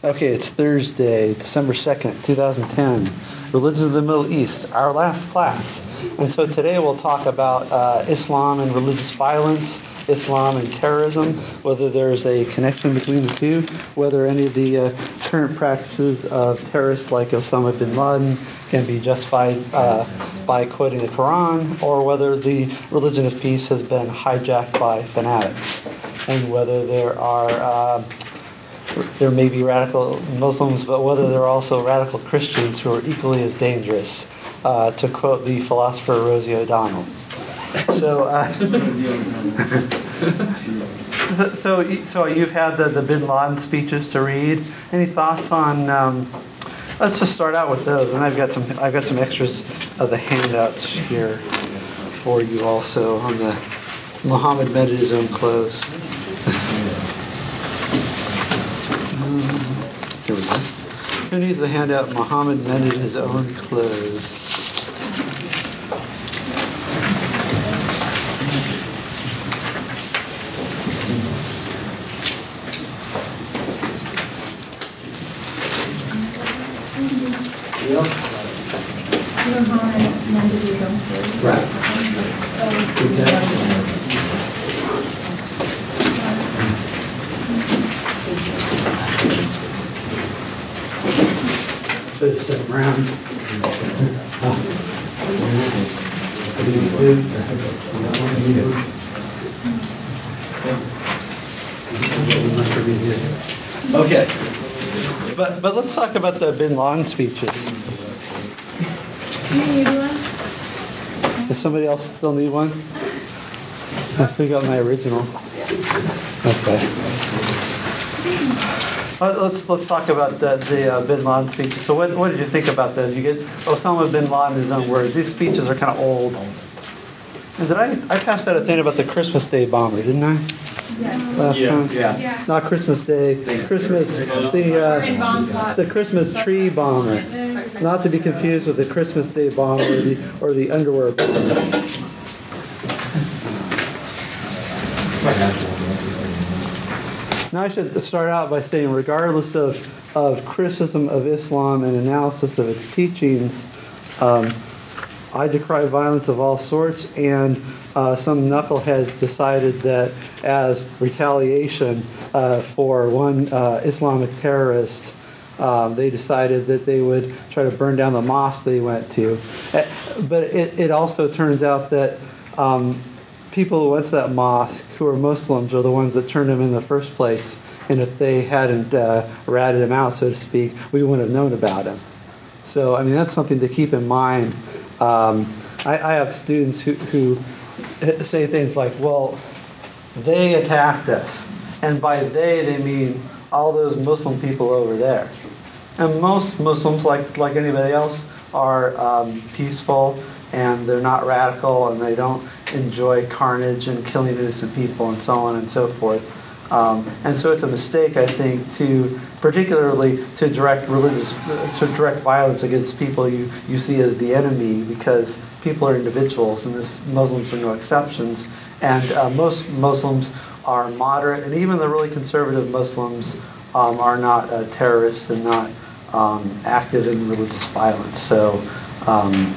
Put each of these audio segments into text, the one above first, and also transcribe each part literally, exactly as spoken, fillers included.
Okay, it's Thursday, December second, twenty ten. Religions of the Middle East, our last class. And so today we'll talk about uh, Islam and religious violence, Islam and terrorism, whether there's a connection between the two, whether any of the uh, current practices of terrorists like Osama bin Laden can be justified uh, by quoting the Quran, or whether the religion of peace has been hijacked by fanatics, and whether there are uh, there may be radical Muslims, but whether there are also radical Christians who are equally as dangerous, uh, to quote the philosopher Rosie O'Donnell. So, uh, so, so, so you've had the, the Bin Laden speeches to read. Any thoughts on? Um, let's just start out with those, and I've got some. I've got some extras of the handouts here for you also on the Muhammad mended his own clothes. Here we go. Who needs the handout? Muhammad mended his own clothes. Right. Better set them around. Okay. But but let's talk about the Bin Laden speeches. Does somebody else still need one? I still got my original. Okay. Let's let's talk about the, the uh, Bin Laden speeches. So what what did you think about those? You get Osama bin Laden in his own words. These speeches are kind of old. And did I I passed out a thing about the Christmas Day bomber, didn't I? Yeah. Last yeah, time? yeah. yeah. Not Christmas Day. Christmas the uh, the Christmas tree bomber. Not to be confused with the Christmas Day bomber or the or the underwear bomber. Now I should start out by saying, regardless of, of criticism of Islam and analysis of its teachings, um, I decry violence of all sorts, and uh, some knuckleheads decided that as retaliation uh, for one uh, Islamic terrorist, um, they decided that they would try to burn down the mosque they went to. But it, it also turns out that um, people who went to that mosque who are Muslims are the ones that turned him in the first place. And if they hadn't uh, ratted him out, so to speak, we wouldn't have known about him. So, I mean, that's something to keep in mind. Um, I, I have students who, who say things like, well, they attacked us. And by they, they mean all those Muslim people over there. And most Muslims, like, like anybody else, are um, peaceful, and they're not radical, and they don't enjoy carnage and killing innocent people and so on and so forth. Um, and so it's a mistake, I think, to particularly to direct religious, to direct violence against people you, you see as the enemy, because people are individuals, and this, Muslims are no exceptions. And uh, most Muslims are moderate, and even the really conservative Muslims um, are not uh, terrorists and not um, active in religious violence. So. Um,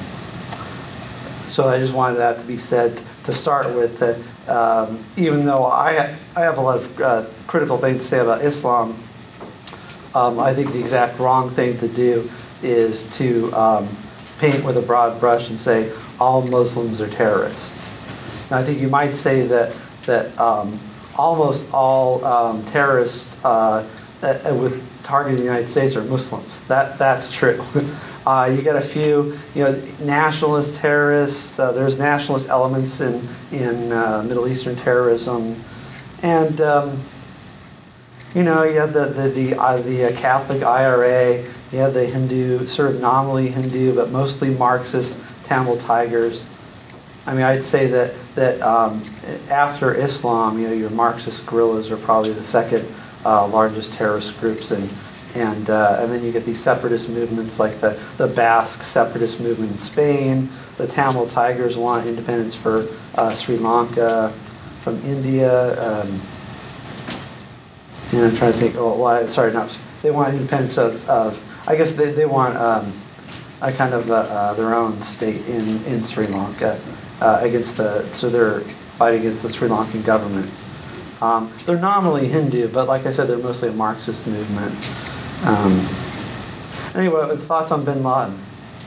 So I just wanted that to be said to start with, that um, even though I I have a lot of uh, critical things to say about Islam, um, I think the exact wrong thing to do is to um, paint with a broad brush and say all Muslims are terrorists. Now, I think you might say that that um, almost all um, terrorists uh, uh, with targeting the United States are Muslims. That that's true. Uh, you get a few, you know, nationalist terrorists. Uh, there's nationalist elements in in uh, Middle Eastern terrorism, and um, you know, you have the the the, uh, the uh, Catholic I R A. You have the Hindu, sort of nominally Hindu, but mostly Marxist Tamil Tigers. I mean, I'd say that that um, after Islam, you know, your Marxist guerrillas are probably the second uh, largest terrorist groups, and. And uh, and then you get these separatist movements like the, the Basque separatist movement in Spain. The Tamil Tigers want independence for uh, Sri Lanka, from India. Um, and I'm trying to think. Oh, well, sorry, not they want independence of, of I guess they they want um, a kind of uh, uh, their own state in, in Sri Lanka uh, against the so they're fighting against the Sri Lankan government. Um, they're nominally Hindu, but like I said, they're mostly a Marxist movement. Um, anyway, thoughts on Bin Laden?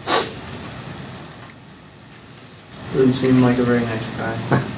Doesn't seem like a very nice guy.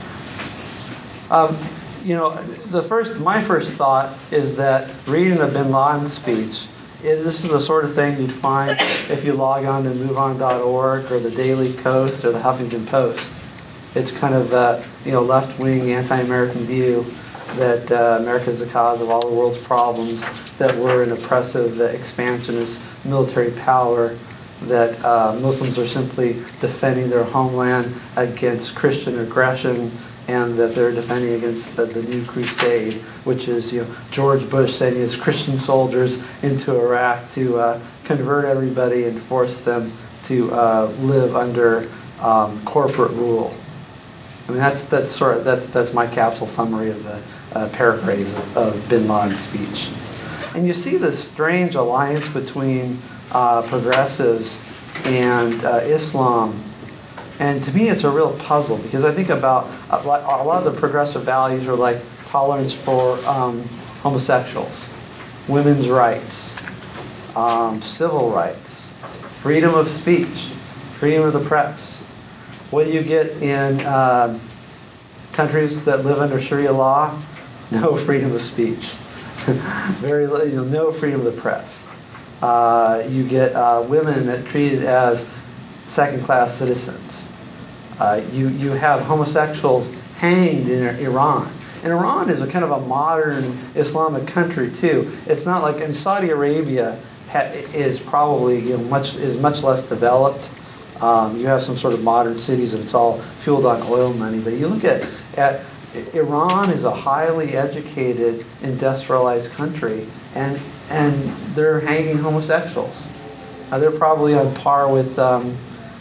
um, you know, the first, my first thought is that reading the Bin Laden speech, is, this is the sort of thing you'd find if you log on to move on dot org or the Daily Coast or the Huffington Post. It's kind of a you know left-wing, anti-American view that uh, America is the cause of all the world's problems, that we're an oppressive, uh, expansionist military power, that uh, Muslims are simply defending their homeland against Christian aggression, and that they're defending against the, the new crusade, which is you know George Bush sending his Christian soldiers into Iraq to uh, convert everybody and force them to uh, live under um, corporate rule. I mean that's that's sort of that's that's my capsule summary of the uh, paraphrase of, of Bin Laden's speech. And you see this strange alliance between uh, progressives and uh, Islam. And to me, it's a real puzzle because I think about a lot of the progressive values are like tolerance for um, homosexuals, women's rights, um, civil rights, freedom of speech, freedom of the press. What do you get in uh, countries that live under Sharia law? No freedom of speech, very you know, no freedom of the press. Uh, you get uh, women that are treated as second-class citizens. Uh, you you have homosexuals hanged in Iran. And Iran is a kind of a modern Islamic country too. It's not like in Saudi Arabia ha- is probably you know, much is much less developed. Um, you have some sort of modern cities and it's all fueled on oil money. But you look at at Iran is a highly educated, industrialized country, and and they're hanging homosexuals. Uh, they're probably on par with. Um,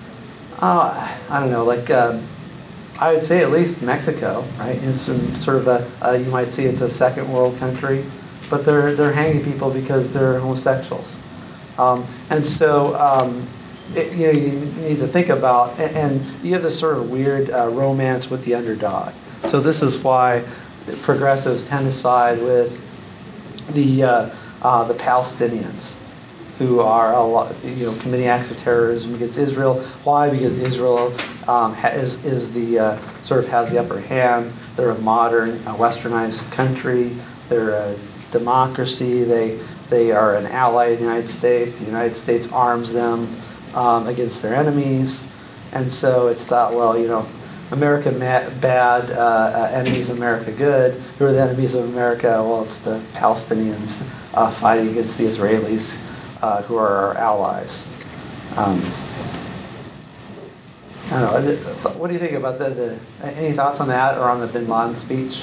Uh, I don't know, like uh, I would say at least Mexico, right? It's sort of a uh, you might see it's a second world country, but they're they're hanging people because they're homosexuals, um, and so um, it, you know you need to think about and, and you have this sort of weird uh, romance with the underdog. So this is why progressives tend to side with the uh, uh, the Palestinians, who are a lot, you know, committing acts of terrorism against Israel. Why? Because Israel um, ha- is is the uh, sort of has the upper hand. They're a modern, uh, westernized country. They're a democracy. They they are an ally of the United States. The United States arms them um, against their enemies, and so it's thought, well, you know, America ma- bad, uh, uh, enemies of America good. Who are the enemies of America? Well, it's the Palestinians uh, fighting against the Israelis. Uh, who are our allies. Um, I don't know. What do you think about the, the? Any thoughts on that or on the Bin Laden speech?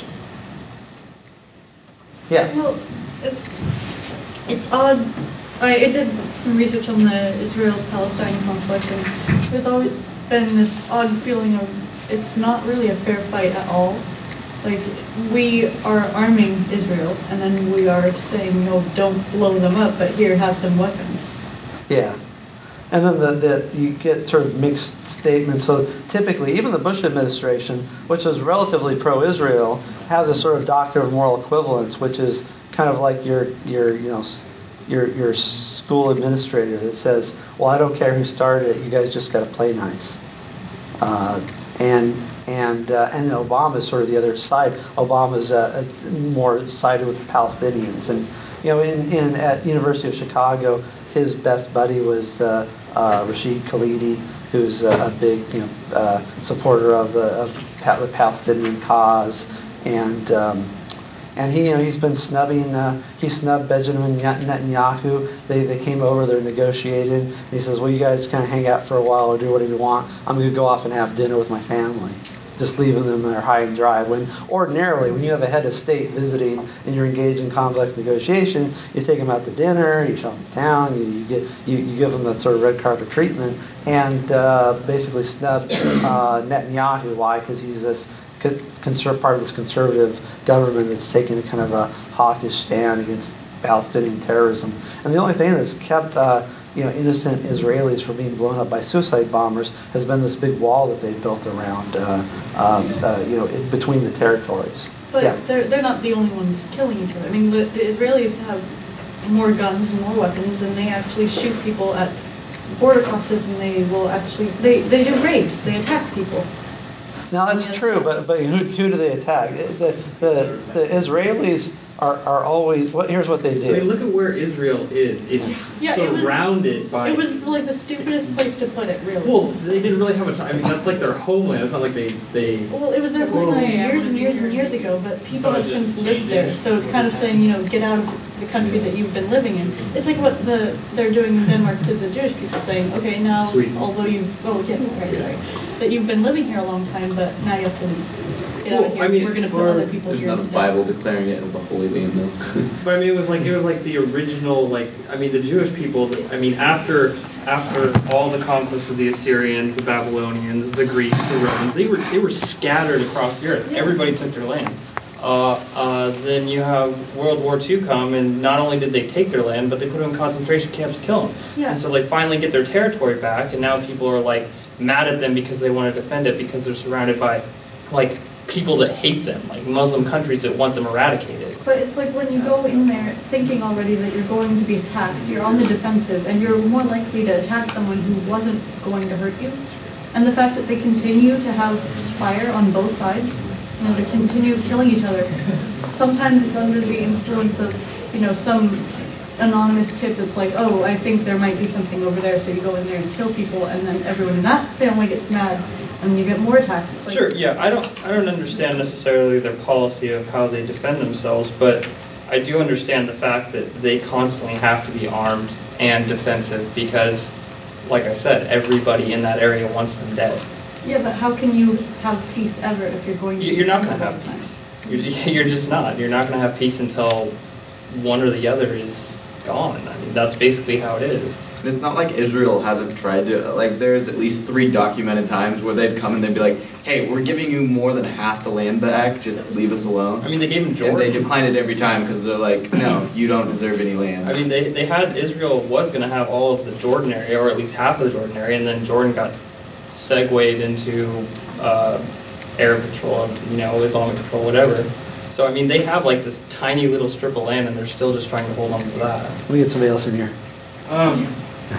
Yeah. Well, it's it's odd. I, I did some research on the Israel-Palestine conflict, and there's always been this odd feeling of it's not really a fair fight at all. Like, we are arming Israel, and then we are saying, no, don't blow them up, but here, have some weapons. Yeah. And then the, the you get sort of mixed statements. So typically, even the Bush administration, which is relatively pro-Israel, has a sort of doctrine of moral equivalence, which is kind of like your your you know your your school administrator that says, well, I don't care who started it, you guys just got to play nice. Uh, and And uh, and Obama is sort of the other side. Obama's uh, more sided with the Palestinians, and you know, in, in at University of Chicago, his best buddy was uh, uh, Rashid Khalidi, who's a, a big you know uh, supporter of the of the Palestinian cause, and um, and he you know he's been snubbing. Uh, he snubbed Benjamin Netanyahu. They they came over, they're negotiating. And he says, well, you guys kind of hang out for a while or do whatever you want. I'm going to go off and have dinner with my family. Just leaving them there high and dry. When ordinarily, when you have a head of state visiting and you're engaged in complex negotiation, you take them out to dinner, you show them to town, you, you get you, you give them the sort of red carpet treatment, and uh, basically snub uh, Netanyahu. Why? Because he's this conser- part of this conservative government that's taking a kind of a hawkish stand against Palestinian terrorism. And the only thing that's kept uh, you know innocent Israelis from being blown up by suicide bombers has been this big wall that they've built around uh, um, uh, you know in between the territories. But yeah. they're they're not the only ones killing each other. I mean, the, the Israelis have more guns and more weapons, and they actually shoot people at border crosses, and they will actually they, they do rapes. They attack people. Now that's true, but but who, who do they attack? The the, the Israelis are, are always. What, here's what they do. I mean, look at where Israel is. It's yeah, surrounded it was, by. It was like the stupidest place to put it, really. Well, they didn't really have a time. I mean, that's like their homeland. It's not like they they. Well, it was their homeland years and years and years ago, but people have since lived there. So it's kind of saying, you know, get out of the country that you've been living in. It's like what the they're doing in Denmark to the Jewish people, saying, okay, now Sweden. although you oh yes, right, sorry, that you've been living here a long time, but now you have to get out of Well, here. I mean, We're going to put or- other people There's here not a instead. Bible declaring it the Holy Land, though. But I mean, it was like it was like the original, like I mean, the Jewish people. I mean, after after all the conquests of the Assyrians, the Babylonians, the Greeks, the Romans, they were they were scattered across the earth. Everybody took their land. Uh, uh, then you have World War Two come, and not only did they take their land, but they put them in concentration camps to kill them. Yeah. And so they finally get their territory back, and now people are like mad at them because they want to defend it because they're surrounded by like people that hate them, like Muslim countries that want them eradicated. But it's like when you go in there thinking already that you're going to be attacked, you're on the defensive, and you're more likely to attack someone who wasn't going to hurt you. And the fact that they continue to have fire on both sides, you know, to continue killing each other, sometimes it's under the influence of, you know, some anonymous tip that's like, oh, I think there might be something over there, so you go in there and kill people, and then everyone in that family gets mad, and you get more attacks. It's like, Sure, yeah, I don't I don't understand necessarily their policy of how they defend themselves, but I do understand the fact that they constantly have to be armed and defensive because, like I said, everybody in that area wants them dead. yeah, but how can you have peace ever if you're going to You- be You're not going to defensive have all the peace. time? You're, you're just not. You're not going to have peace until one or the other is gone. I mean, that's basically how it is. And it's not like Israel hasn't tried to, like, there's at least three documented times where they'd come and they'd be like, hey, we're giving you more than half the land back, just leave us alone. I mean, they gave them And Jordan. they declined it every time because they're like, no, you don't deserve any land. I mean, they, they had, Israel was going to have all of the Jordan area, or at least half of the Jordan area, and then Jordan got segued into uh, Arab control, you know, Islamic control, whatever. So, I mean, they have like this tiny little strip of land, and they're still just trying to hold on to that. Let me get somebody else in here. Um,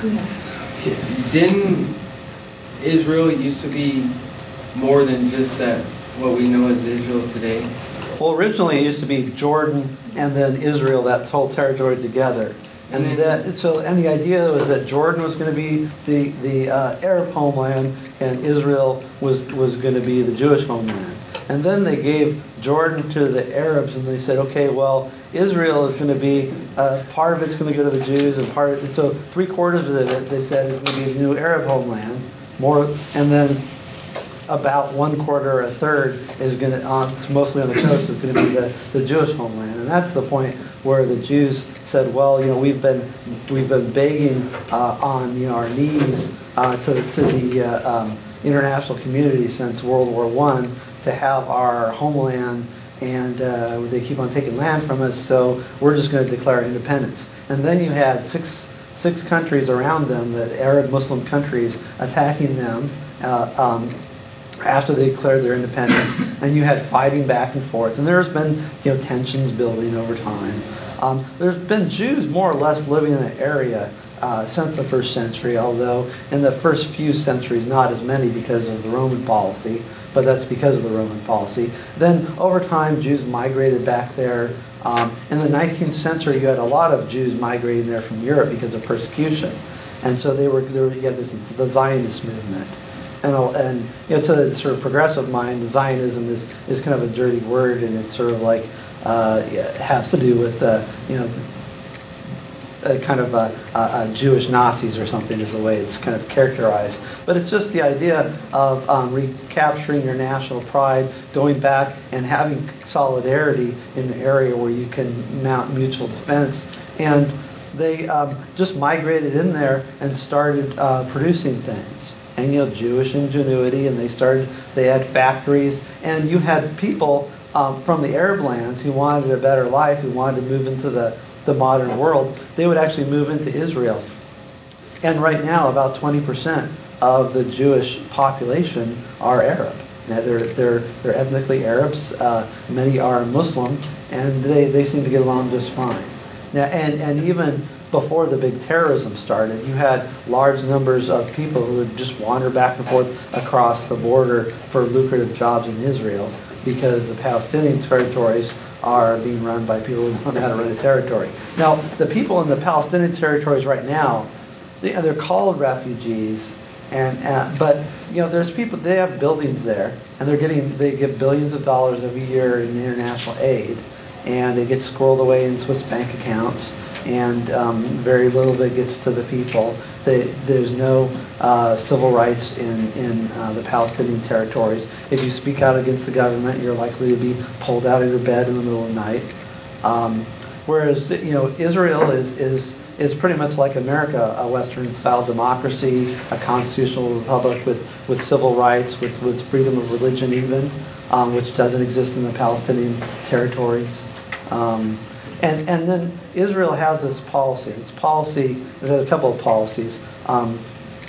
didn't Israel used to be more than just that, what we know as Israel today? Well, originally it used to be Jordan and then Israel, that whole territory together. And And that, so, and the idea was that Jordan was going to be the the uh, Arab homeland, and Israel was was going to be the Jewish homeland. And then they gave Jordan to the Arabs, and they said, okay, well, Israel is going to be uh, part of it's going to go to the Jews, and part of it, so three quarters of it, they said, is going to be the new Arab homeland. More, and then about one quarter or a third is going to, on, it's mostly on the coast, is going to be the, the Jewish homeland, and that's the point where the Jews said, well, you know, we've been we've been begging uh, on you know our knees uh, to to the uh, um, international community since World War One to have our homeland, and uh, they keep on taking land from us, so we're just going to declare independence. And then you had six six countries around them, the Arab Muslim countries, attacking them. Uh, um, after they declared their independence, and you had fighting back and forth, and there's been you know tensions building over time. Um, there's been Jews more or less living in the area uh, since the first century, although in the first few centuries not as many because of the Roman policy, but that's because of the Roman policy. Then over time Jews migrated back there. Um, in the nineteenth century you had a lot of Jews migrating there from Europe because of persecution, and so they were, they were you had this the Zionist movement. And, and you know, to the sort of progressive mind, Zionism is, is kind of a dirty word, and it's sort of like uh, it has to do with uh, you know a kind of a, a, a Jewish Nazis or something is the way it's kind of characterized. But it's just the idea of um, recapturing your national pride, going back and having solidarity in an area where you can mount mutual defense. And they um, just migrated in there and started uh, producing things. And you know, Jewish ingenuity, and they started. They had factories, and you had people um, from the Arab lands who wanted a better life, who wanted to move into the the modern world, they would actually move into Israel. And right now, about twenty percent of the Jewish population are Arab. Now, they're, they're, they're ethnically Arabs. Uh, many are Muslim, and they, they seem to get along just fine. Now, and, and even before the big terrorism started, you had large numbers of people who would just wander back and forth across the border for lucrative jobs in Israel because the Palestinian territories are being run by people who don't know how to run a territory. Now, the people in the Palestinian territories right now, they, they're called refugees, and uh, but you know, there's people. They have buildings there, and they're getting they get billions of dollars every year in international aid, and they get squirreled away in Swiss bank accounts, and um, very little that gets to the people. They, there's no uh, civil rights in in uh, the Palestinian territories. If you speak out against the government, you're likely to be pulled out of your bed in the middle of the night. Um, whereas you know, Israel is is is pretty much like America, a Western-style democracy, a constitutional republic with, with civil rights, with, with freedom of religion even, um, which doesn't exist in the Palestinian territories. Um, and, and then Israel has this policy. Its policy, there's a couple of policies. Um,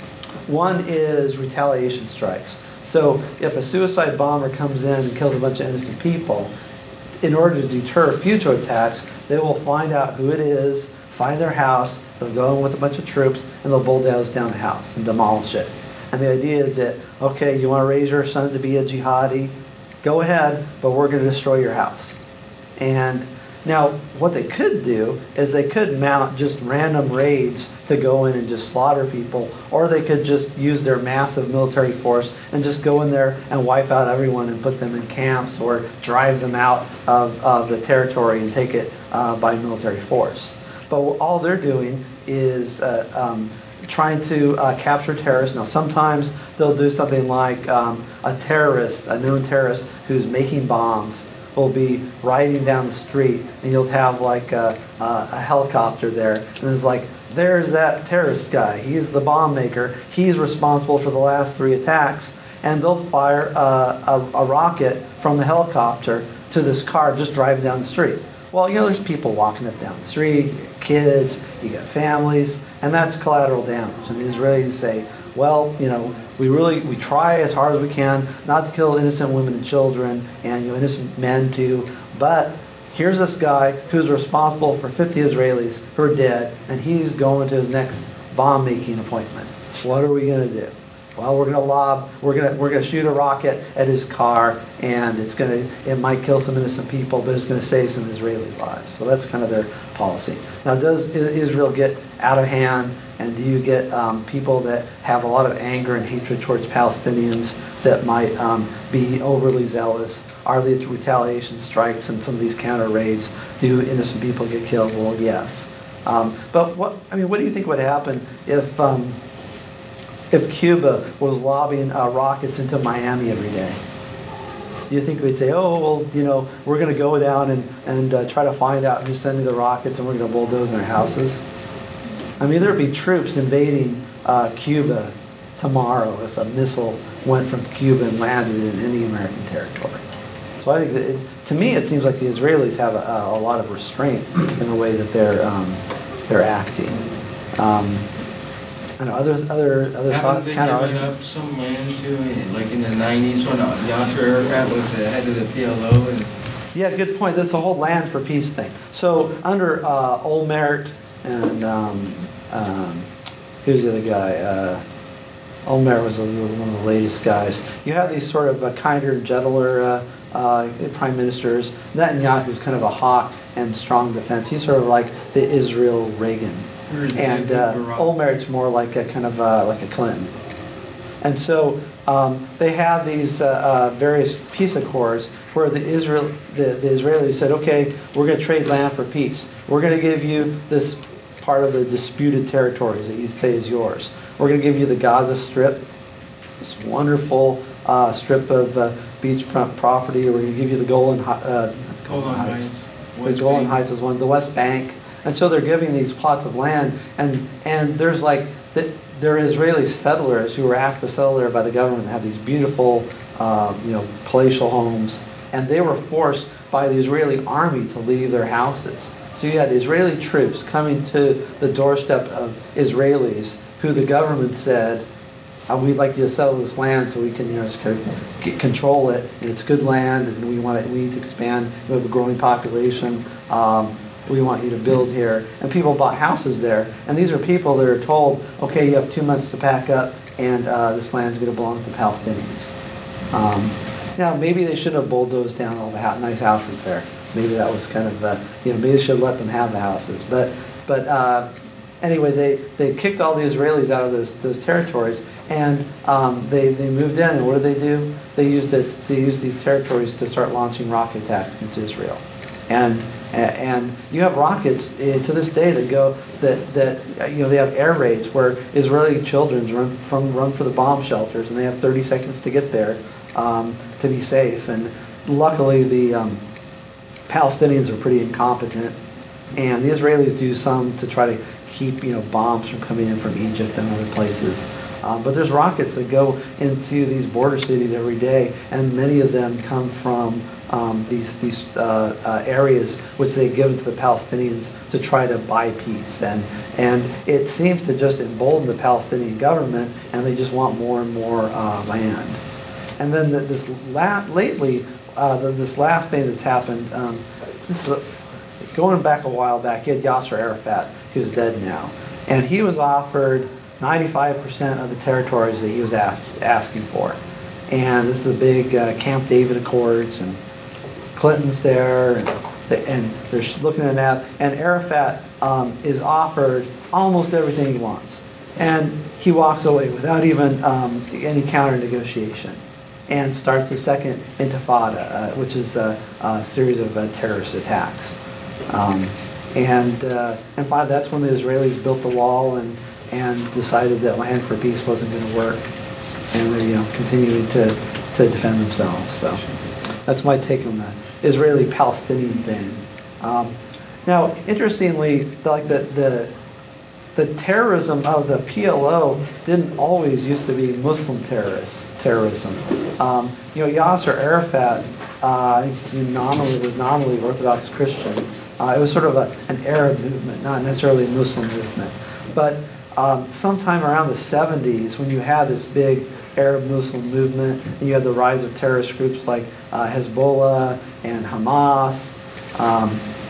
one is retaliation strikes. So if a suicide bomber comes in and kills a bunch of innocent people, in order to deter future attacks, they will find out who it is, find their house, they'll go in with a bunch of troops, and they'll bulldoze down the house and demolish it. And the idea is that, okay, you want to raise your son to be a jihadi? Go ahead, but we're going to destroy your house. And now, what they could do is they could mount just random raids to go in and just slaughter people, or they could just use their massive military force and just go in there and wipe out everyone and put them in camps or drive them out of, of the territory and take it uh, by military force. But all they're doing is uh, um, trying to uh, capture terrorists. Now, sometimes they'll do something like um, a terrorist, a known terrorist who's making bombs, will be riding down the street, and you'll have like a, a, a helicopter there, and it's like, there's that terrorist guy. He's the bomb maker. He's responsible for the last three attacks, and they'll fire uh, a, a rocket from the helicopter to this car just driving down the street. Well, you know, there's people walking up down the street, you got kids, you got families, and that's collateral damage. And the Israelis say, well, you know, we really, we try as hard as we can not to kill innocent women and children, and you know, innocent men too, but here's this guy who's responsible for fifty Israelis who are dead, and he's going to his next bomb-making appointment. What are we going to do? Well, we're going to lob, we're going to we're going to shoot a rocket at his car, and it's going to, it might kill some innocent people, but it's going to save some Israeli lives. So that's kind of their policy. Now, does Israel get out of hand, and do you get um, people that have a lot of anger and hatred towards Palestinians that might um, be overly zealous? Are there retaliation strikes and some of these counter raids? Do innocent people get killed? Well, yes. Um, but what I mean, what do you think would happen if? Um, If Cuba was lobbing uh, rockets into Miami every day? Do you think we'd say, oh, well, you know, we're going to go down and, and uh, try to find out who's sending the rockets, and we're going to bulldoze their houses? I mean, there'd be troops invading uh, Cuba tomorrow if a missile went from Cuba and landed in any American territory. So I think that, it, to me, it seems like the Israelis have a, a lot of restraint in the way that they're um, they're acting. Um, I know, other other other Haven't thoughts, they kind given of up some land to, like in the nineties when Yasser Arafat was the head of the P L O? And yeah, good point. That's the whole land for peace thing. So under uh, Olmert and um, um, who's the other guy? Uh, Olmert was one of the latest guys. You have these sort of uh, kinder, gentler uh, uh, prime ministers. Netanyahu's kind of a hawk and strong defense. He's sort of like the Israel Reagan. And uh, Olmert's more like a kind of uh, like a Clinton. And so um, they have these uh, uh, various peace accords where the Israel the, the Israelis said, okay, we're going to trade land for peace. We're going to give you this part of the disputed territories that you say is yours. We're going to give you the Gaza Strip, this wonderful uh, strip of uh, beachfront property. We're going to give you the Golan, uh, Golan Heights. Heights. The Golan Heights is one, the West Bank. And so they're giving these plots of land, and and there's like the, there are Israeli settlers who were asked to settle there by the government and have these beautiful, uh, you know, palatial homes, and they were forced by the Israeli army to leave their houses. So you had Israeli troops coming to the doorstep of Israelis who the government said, uh, we'd like you to settle this land so we can, you know, c- control it, and it's good land, and we want it, we need to expand. We have a growing population. Um, we want you to build here. And people bought houses there. And these are people that are told, okay, you have two months to pack up, and uh, this land's going to belong to the Palestinians. Um, now, maybe they should have bulldozed down all the ha- nice houses there. Maybe that was kind of, uh, you know, maybe they should have let them have the houses. But, but uh, anyway, they, they kicked all the Israelis out of those those territories, and um, they they moved in. And what did they do? They used it. They used these territories to start launching rocket attacks against Israel. And and you have rockets uh, to this day that go that that you know they have air raids where Israeli children run from run for the bomb shelters, and they have thirty seconds to get there um, to be safe. And luckily, the um, Palestinians are pretty incompetent, and the Israelis do some to try to keep you know bombs from coming in from Egypt and other places. Um, but there's rockets that go into these border cities every day, and many of them come from um, these these uh, uh, areas which they give to the Palestinians to try to buy peace. And and it seems to just embolden the Palestinian government, and they just want more and more uh, land. And then the, this la- lately, uh, the, this last thing that's happened, um, this is a, going back a while back, you had Yasser Arafat, who's dead now, and he was offered ninety-five percent of the territories that he was asked, asking for. And this is a big uh, Camp David Accords, and Clinton's there, and, and they're looking at that. And Arafat um, is offered almost everything he wants. And he walks away without even um, any counter-negotiation and starts the second intifada, uh, which is a, a series of uh, terrorist attacks. Um, and uh, and by that's when the Israelis built the wall and and decided that Land for Peace wasn't going to work, and they're you know continuing to, to defend themselves. So that's my take on the Israeli-Palestinian thing. Um, now, interestingly, like the, the the terrorism of the P L O didn't always used to be Muslim terrorists terrorism. Um, you know, Yasser Arafat uh, he nominally was nominally Orthodox Christian. Uh, it was sort of a, an Arab movement, not necessarily a Muslim movement, but Um, sometime around the seventies, when you had this big Arab-Muslim movement, and you had the rise of terrorist groups like uh, Hezbollah and Hamas, um,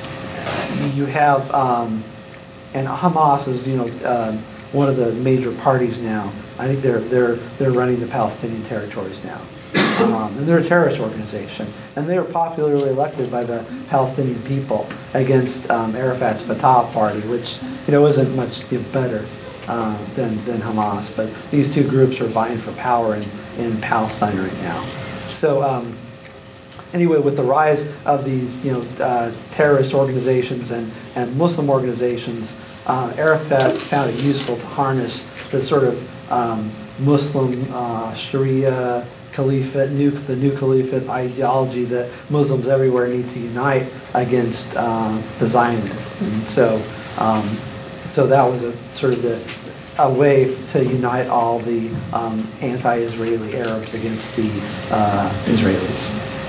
you have, um, and Hamas is, you know, uh, one of the major parties now. I think they're they're they're running the Palestinian territories now, um, and they're a terrorist organization, and they were popularly elected by the Palestinian people against um, Arafat's Fatah party, which you know isn't much you know, better. Uh, than, than Hamas, but these two groups are vying for power in, in Palestine right now. So um, anyway, with the rise of these you know uh, terrorist organizations and, and Muslim organizations, uh, Arafat found it useful to harness the sort of um, Muslim uh, Sharia caliphate, new, the new caliphate ideology that Muslims everywhere need to unite against uh, the Zionists. And so. Um, So that was a sort of the, a way to unite all the um, anti-Israeli Arabs against the uh, Israelis.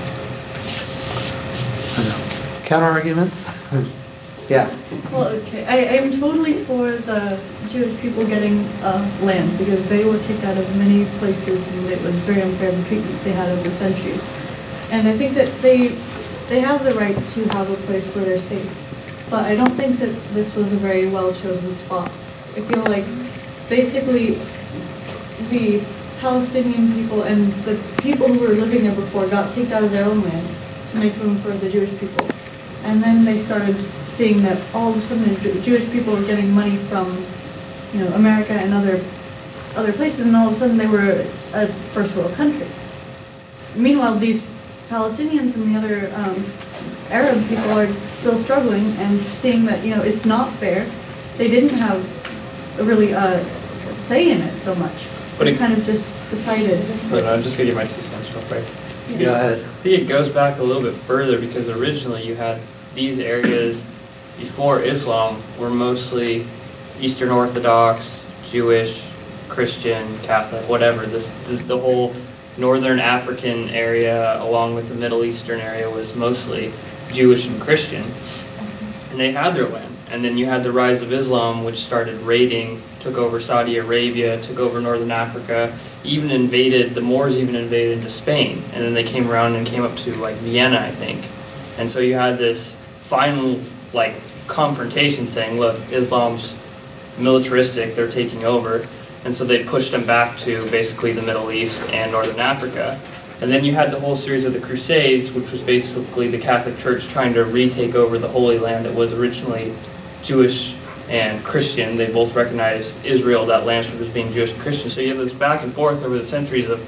Counter arguments? Yeah. Well, okay. I am totally for the Jewish people getting uh, land because they were kicked out of many places and it was very unfair the treatment they had over centuries. And I think that they they have the right to have a place where they're safe. But I don't think that this was a very well-chosen spot. I feel like basically the Palestinian people and the people who were living there before got kicked out of their own land to make room for the Jewish people. And then they started seeing that all of a sudden the Jewish people were getting money from, you know, America and other other places, and all of a sudden they were a first world country. Meanwhile, these Palestinians and the other um, Arab people are still struggling and seeing that, you know, it's not fair. They didn't have a really uh, say in it so much. But they it, kind of just decided. But I'm just going to give my two cents real quick. Yeah. You know, I think it goes back a little bit further because originally you had these areas before Islam were mostly Eastern Orthodox, Jewish, Christian, Catholic, whatever. This the, the whole Northern African area, along with the Middle Eastern area, was mostly Jewish and Christian. and they had their land. And then you had the rise of Islam, which started raiding, took over Saudi Arabia, took over Northern Africa, even invaded, the Moors even invaded into Spain. And then they came around and came up to like Vienna, I think. And so you had this final like confrontation saying, look, Islam's militaristic, they're taking over. And so they pushed them back to basically the Middle East and Northern Africa. And then you had the whole series of the Crusades, which was basically the Catholic Church trying to retake over the Holy Land that was originally Jewish and Christian. They both recognized Israel, that land, as being Jewish and Christian. So you have this back and forth over the centuries of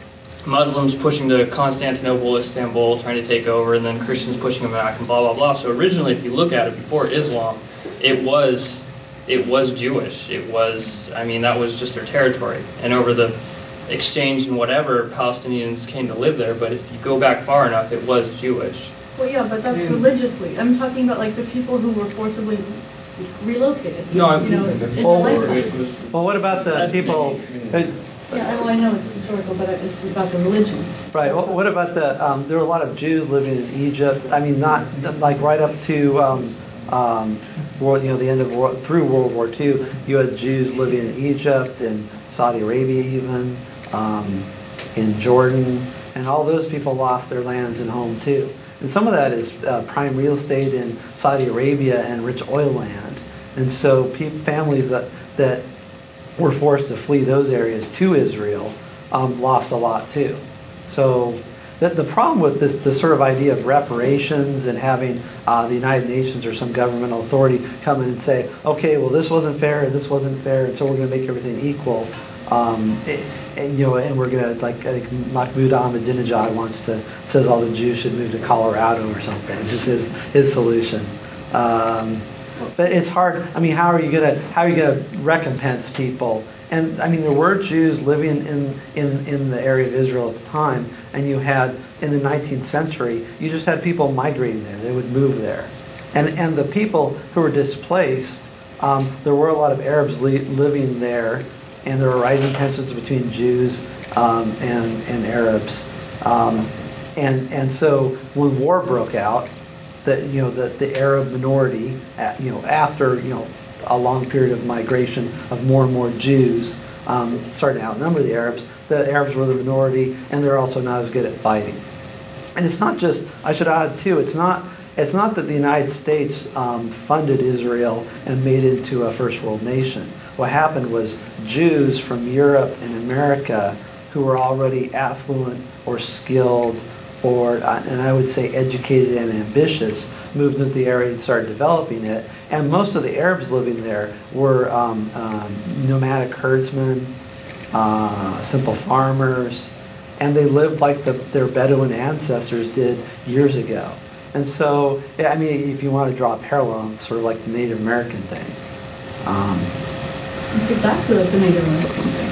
Muslims pushing to Constantinople, Istanbul, trying to take over, and then Christians pushing them back, and blah, blah, blah. So originally, if you look at it, before Islam, it was it was Jewish. It was, I mean, that was just their territory. And over the exchange and whatever, Palestinians came to live there, but if you go back far enough, it was Jewish. Well, yeah, but that's Yeah. religiously. I'm talking about like the people who were forcibly relocated. No, I'm- you know, that's- into Well, Lebanon. well, what about the That's people? maybe- Yeah, well, I know it's historical, but it's about the religion. Right. Well, what about the? Um, there were a lot of Jews living in Egypt. I mean, not like right up to um, um, world, you know, the end of world, through World War Two. You had Jews living in Egypt and Saudi Arabia, even um, in Jordan, and all those people lost their lands and home too. And some of that is uh, prime real estate in Saudi Arabia and rich oil land. And so pe- families that that were forced to flee those areas to Israel um, lost a lot too. So the, the problem with this, this sort of idea of reparations and having uh, the United Nations or some governmental authority come in and say, okay, well, this wasn't fair and this wasn't fair, and so we're going to make everything equal. Um, and, you know, and we're going to, like, I think Mahmoud Ahmadinejad wants to, says all the Jews should move to Colorado or something. This is his solution. Um, But it's hard. I mean, how are you gonna how are you gonna recompense people? And I mean, there were Jews living in, in, in the area of Israel at the time, and you had in the nineteenth century, you just had people migrating there. They would move there, and and the people who were displaced, um, there were a lot of Arabs li- living there, and there were rising tensions between Jews um, and and Arabs, um, and and so when war broke out. That you know the, the Arab minority, you know after you know a long period of migration of more and more Jews um, starting to outnumber the Arabs, the Arabs were the minority, and they're also not as good at fighting. And it's not just, I should add too, it's not it's not that the United States um, funded Israel and made it into a first world nation. What happened was Jews from Europe and America who were already affluent or skilled or, and I would say educated and ambitious, moved into the area and started developing it. And most of the Arabs living there were um, um, nomadic herdsmen, uh, simple farmers, and they lived like the, their Bedouin ancestors did years ago. And so, I mean, if you want to draw a parallel, it's sort of like the Native American thing. Um, It's exactly like the Native American thing.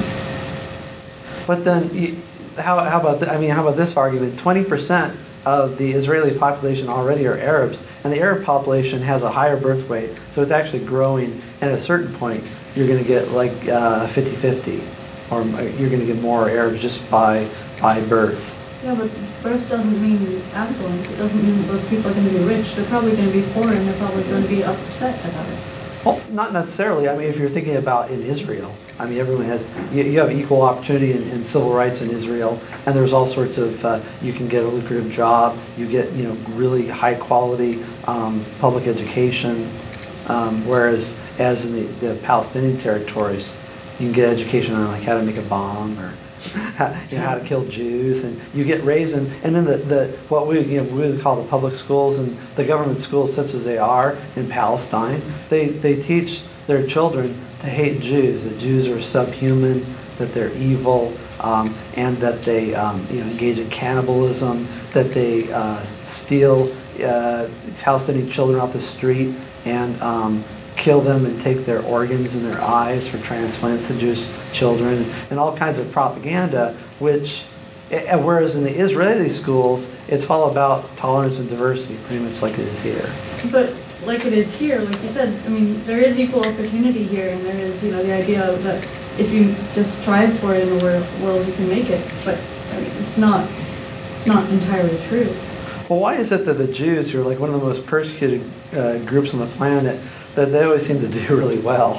but then, you, How, how about th- I mean, how about this argument? twenty percent of the Israeli population already are Arabs, and the Arab population has a higher birth rate, so it's actually growing. And at a certain point, you're going to get like uh, fifty-fifty, or you're going to get more Arabs just by by birth. Yeah, but birth doesn't mean affluence. It doesn't mean that those people are going to be rich. They're probably going to be poor, and they're probably going to be upset about it. Well, not necessarily. I mean, if you're thinking about in Israel, I mean, everyone has, you, you have equal opportunity in, in civil rights in Israel, and there's all sorts of, uh, you can get a lucrative job, you get, you know, really high quality um, public education, um, whereas as in the, the Palestinian territories, you can get education on like how to make a bomb or how, you know, how to kill Jews, and you get raised in, and then the, the what we you know we would call the public schools and the government schools, such as they are in Palestine, they they teach their children to hate Jews, that Jews are subhuman, that they're evil, um, and that they um, you know engage in cannibalism, that they uh, steal uh, Palestinian children off the street and um, kill them and take their organs and their eyes for transplants to Jewish children, and all kinds of propaganda, which, whereas in the Israeli schools, it's all about tolerance and diversity, pretty much like it is here. But like it is here, like you said, I mean, there is equal opportunity here, and there is, you know, the idea that if you just strive for it in the world, you can make it. But I mean, it's not, it's not entirely true. Well, why is it that the Jews, who are like one of the most persecuted uh, groups on the planet, that they always seem to do really well?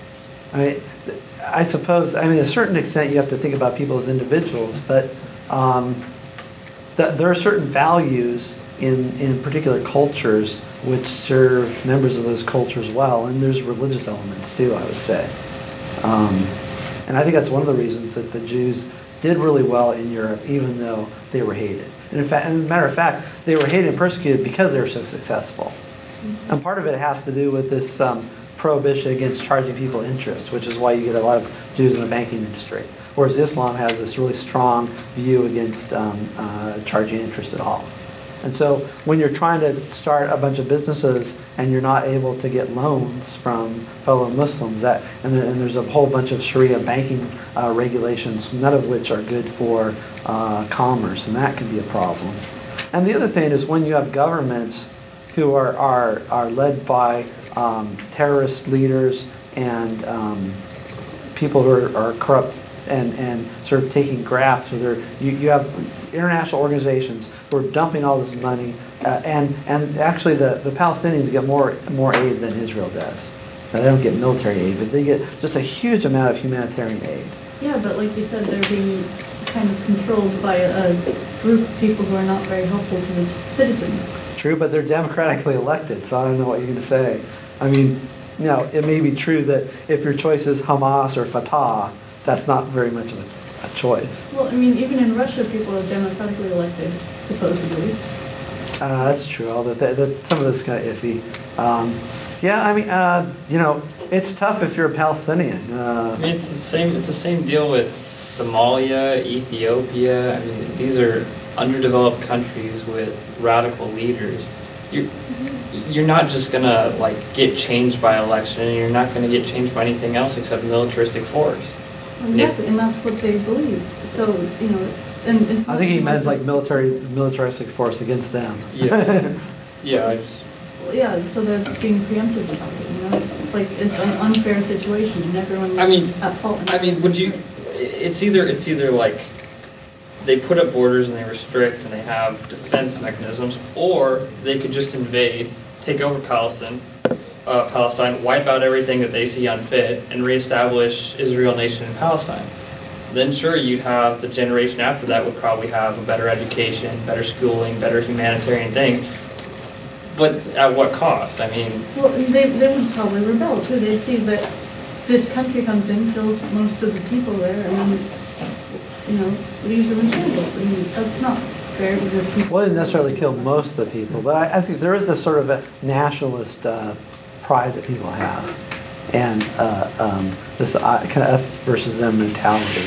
I mean, I suppose, I mean, to a certain extent, you have to think about people as individuals, but um, th- there are certain values in, in particular cultures which serve members of those cultures well, and there's religious elements too, I would say. Um, and I think that's one of the reasons that the Jews did really well in Europe, even though they were hated. And in fact, as a matter of fact, they were hated and persecuted because they were so successful. And part of it has to do with this um, prohibition against charging people interest, which is why you get a lot of Jews in the banking industry. Whereas Islam has this really strong view against um, uh, charging interest at all. And so when you're trying to start a bunch of businesses and you're not able to get loans from fellow Muslims, that and, there, and there's a whole bunch of Sharia banking uh, regulations, none of which are good for uh, commerce, and that can be a problem. And the other thing is when you have governments who are, are, are led by um, terrorist leaders and um, people who are, are corrupt and, and sort of taking grafts, or they're, you, you have international organizations who are dumping all this money, uh, and, and actually the, the Palestinians get more more aid than Israel does. Now, they don't get military aid, but they get just a huge amount of humanitarian aid. Yeah, but like you said, they're being kind of controlled by a group of people who are not very helpful to the citizens. True, but they're democratically elected, so I don't know what you're going to say. I mean, you know, it may be true that if your choice is Hamas or Fatah, that's not very much of a, a choice. Well, I mean, even in Russia, people are democratically elected, supposedly. Uh, that's true, although that, that, some of this is kind of iffy. Um, yeah, I mean, uh, you know, it's tough if you're a Palestinian. Uh, I mean, it's the same. It's the same deal with Somalia, Ethiopia. I mean, these are underdeveloped countries with radical leaders. You're, you're not just gonna like get changed by election, and you're not gonna get changed by anything else except militaristic force. Exactly, and that's what they believe. So, you know, and it's I think he meant like military, militaristic force against them. Yeah, yeah. I just, well, yeah, so they're being preemptive about it. You know, it's, it's like it's an unfair situation, and everyone's I mean, at fault. I mean, would you? It's either it's either like they put up borders and they restrict and they have defense mechanisms, or they could just invade, take over Palestine. Uh, Palestine, wipe out everything that they see unfit, and reestablish Israel nation in Palestine. Then sure, you'd have the generation after that would probably have a better education, better schooling, better humanitarian things. But at what cost? I mean... Well, they, they would probably rebel, too. They'd see that this country comes in, kills most of the people there, and then, you know, leaves them in shambles. I mean, that's not fair because people... Well, it didn't necessarily kill most of the people, but I, I think there is this sort of a nationalist uh, pride that people have, and uh, um, this uh, kind of us versus them mentality.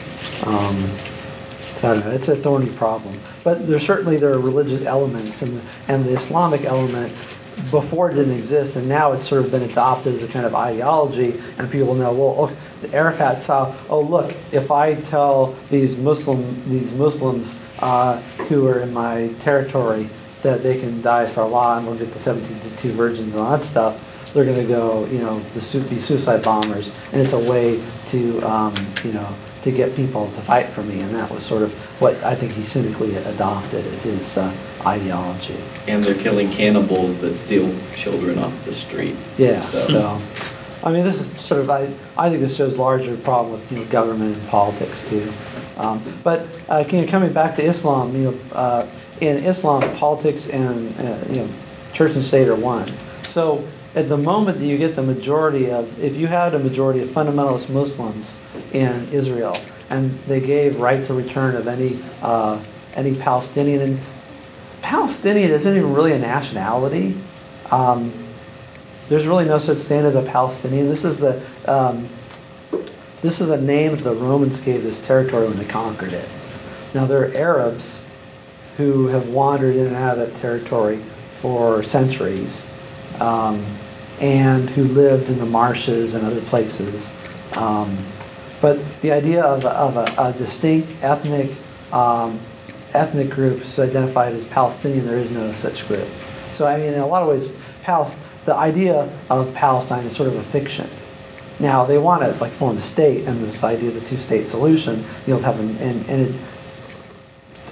Um, so I don't know, it's a thorny problem. But there's certainly there are religious elements, and and the Islamic element before it didn't exist, and now it's sort of been adopted as a kind of ideology, and people know, well, look, Arafat saw, oh look, if I tell these Muslim these Muslims uh, who are in my territory that they can die for Allah and we'll get the seventy-two virgins and all that stuff, they're going to go, you know, be suicide bombers, and it's a way to, um, you know, to get people to fight for me, and that was sort of what I think he cynically adopted as his uh, ideology. And they're killing cannibals that steal children off the street. Yeah, so. so, I mean, this is sort of, I, I think this shows larger problem with, you know, government and politics too. Um, but uh, you know, coming back to Islam, you know, uh, in Islam, politics and uh, you know, church and state are one. So at the moment that you get the majority of, if you had a majority of fundamentalist Muslims in Israel, and they gave right to return of any uh, any Palestinian, and Palestinian isn't even really a nationality. Um, there's really no such thing as a Palestinian. This is the um, this is a name that the Romans gave this territory when they conquered it. Now there are Arabs who have wandered in and out of that territory for centuries, um, and who lived in the marshes and other places. Um, but the idea of a, of a, a distinct ethnic um, ethnic groups identified as Palestinian, there is no such group. So I mean, in a lot of ways, Pal- the idea of Palestine is sort of a fiction. Now they want to like form a state, and this idea of the two-state solution, you'll have an, and, and it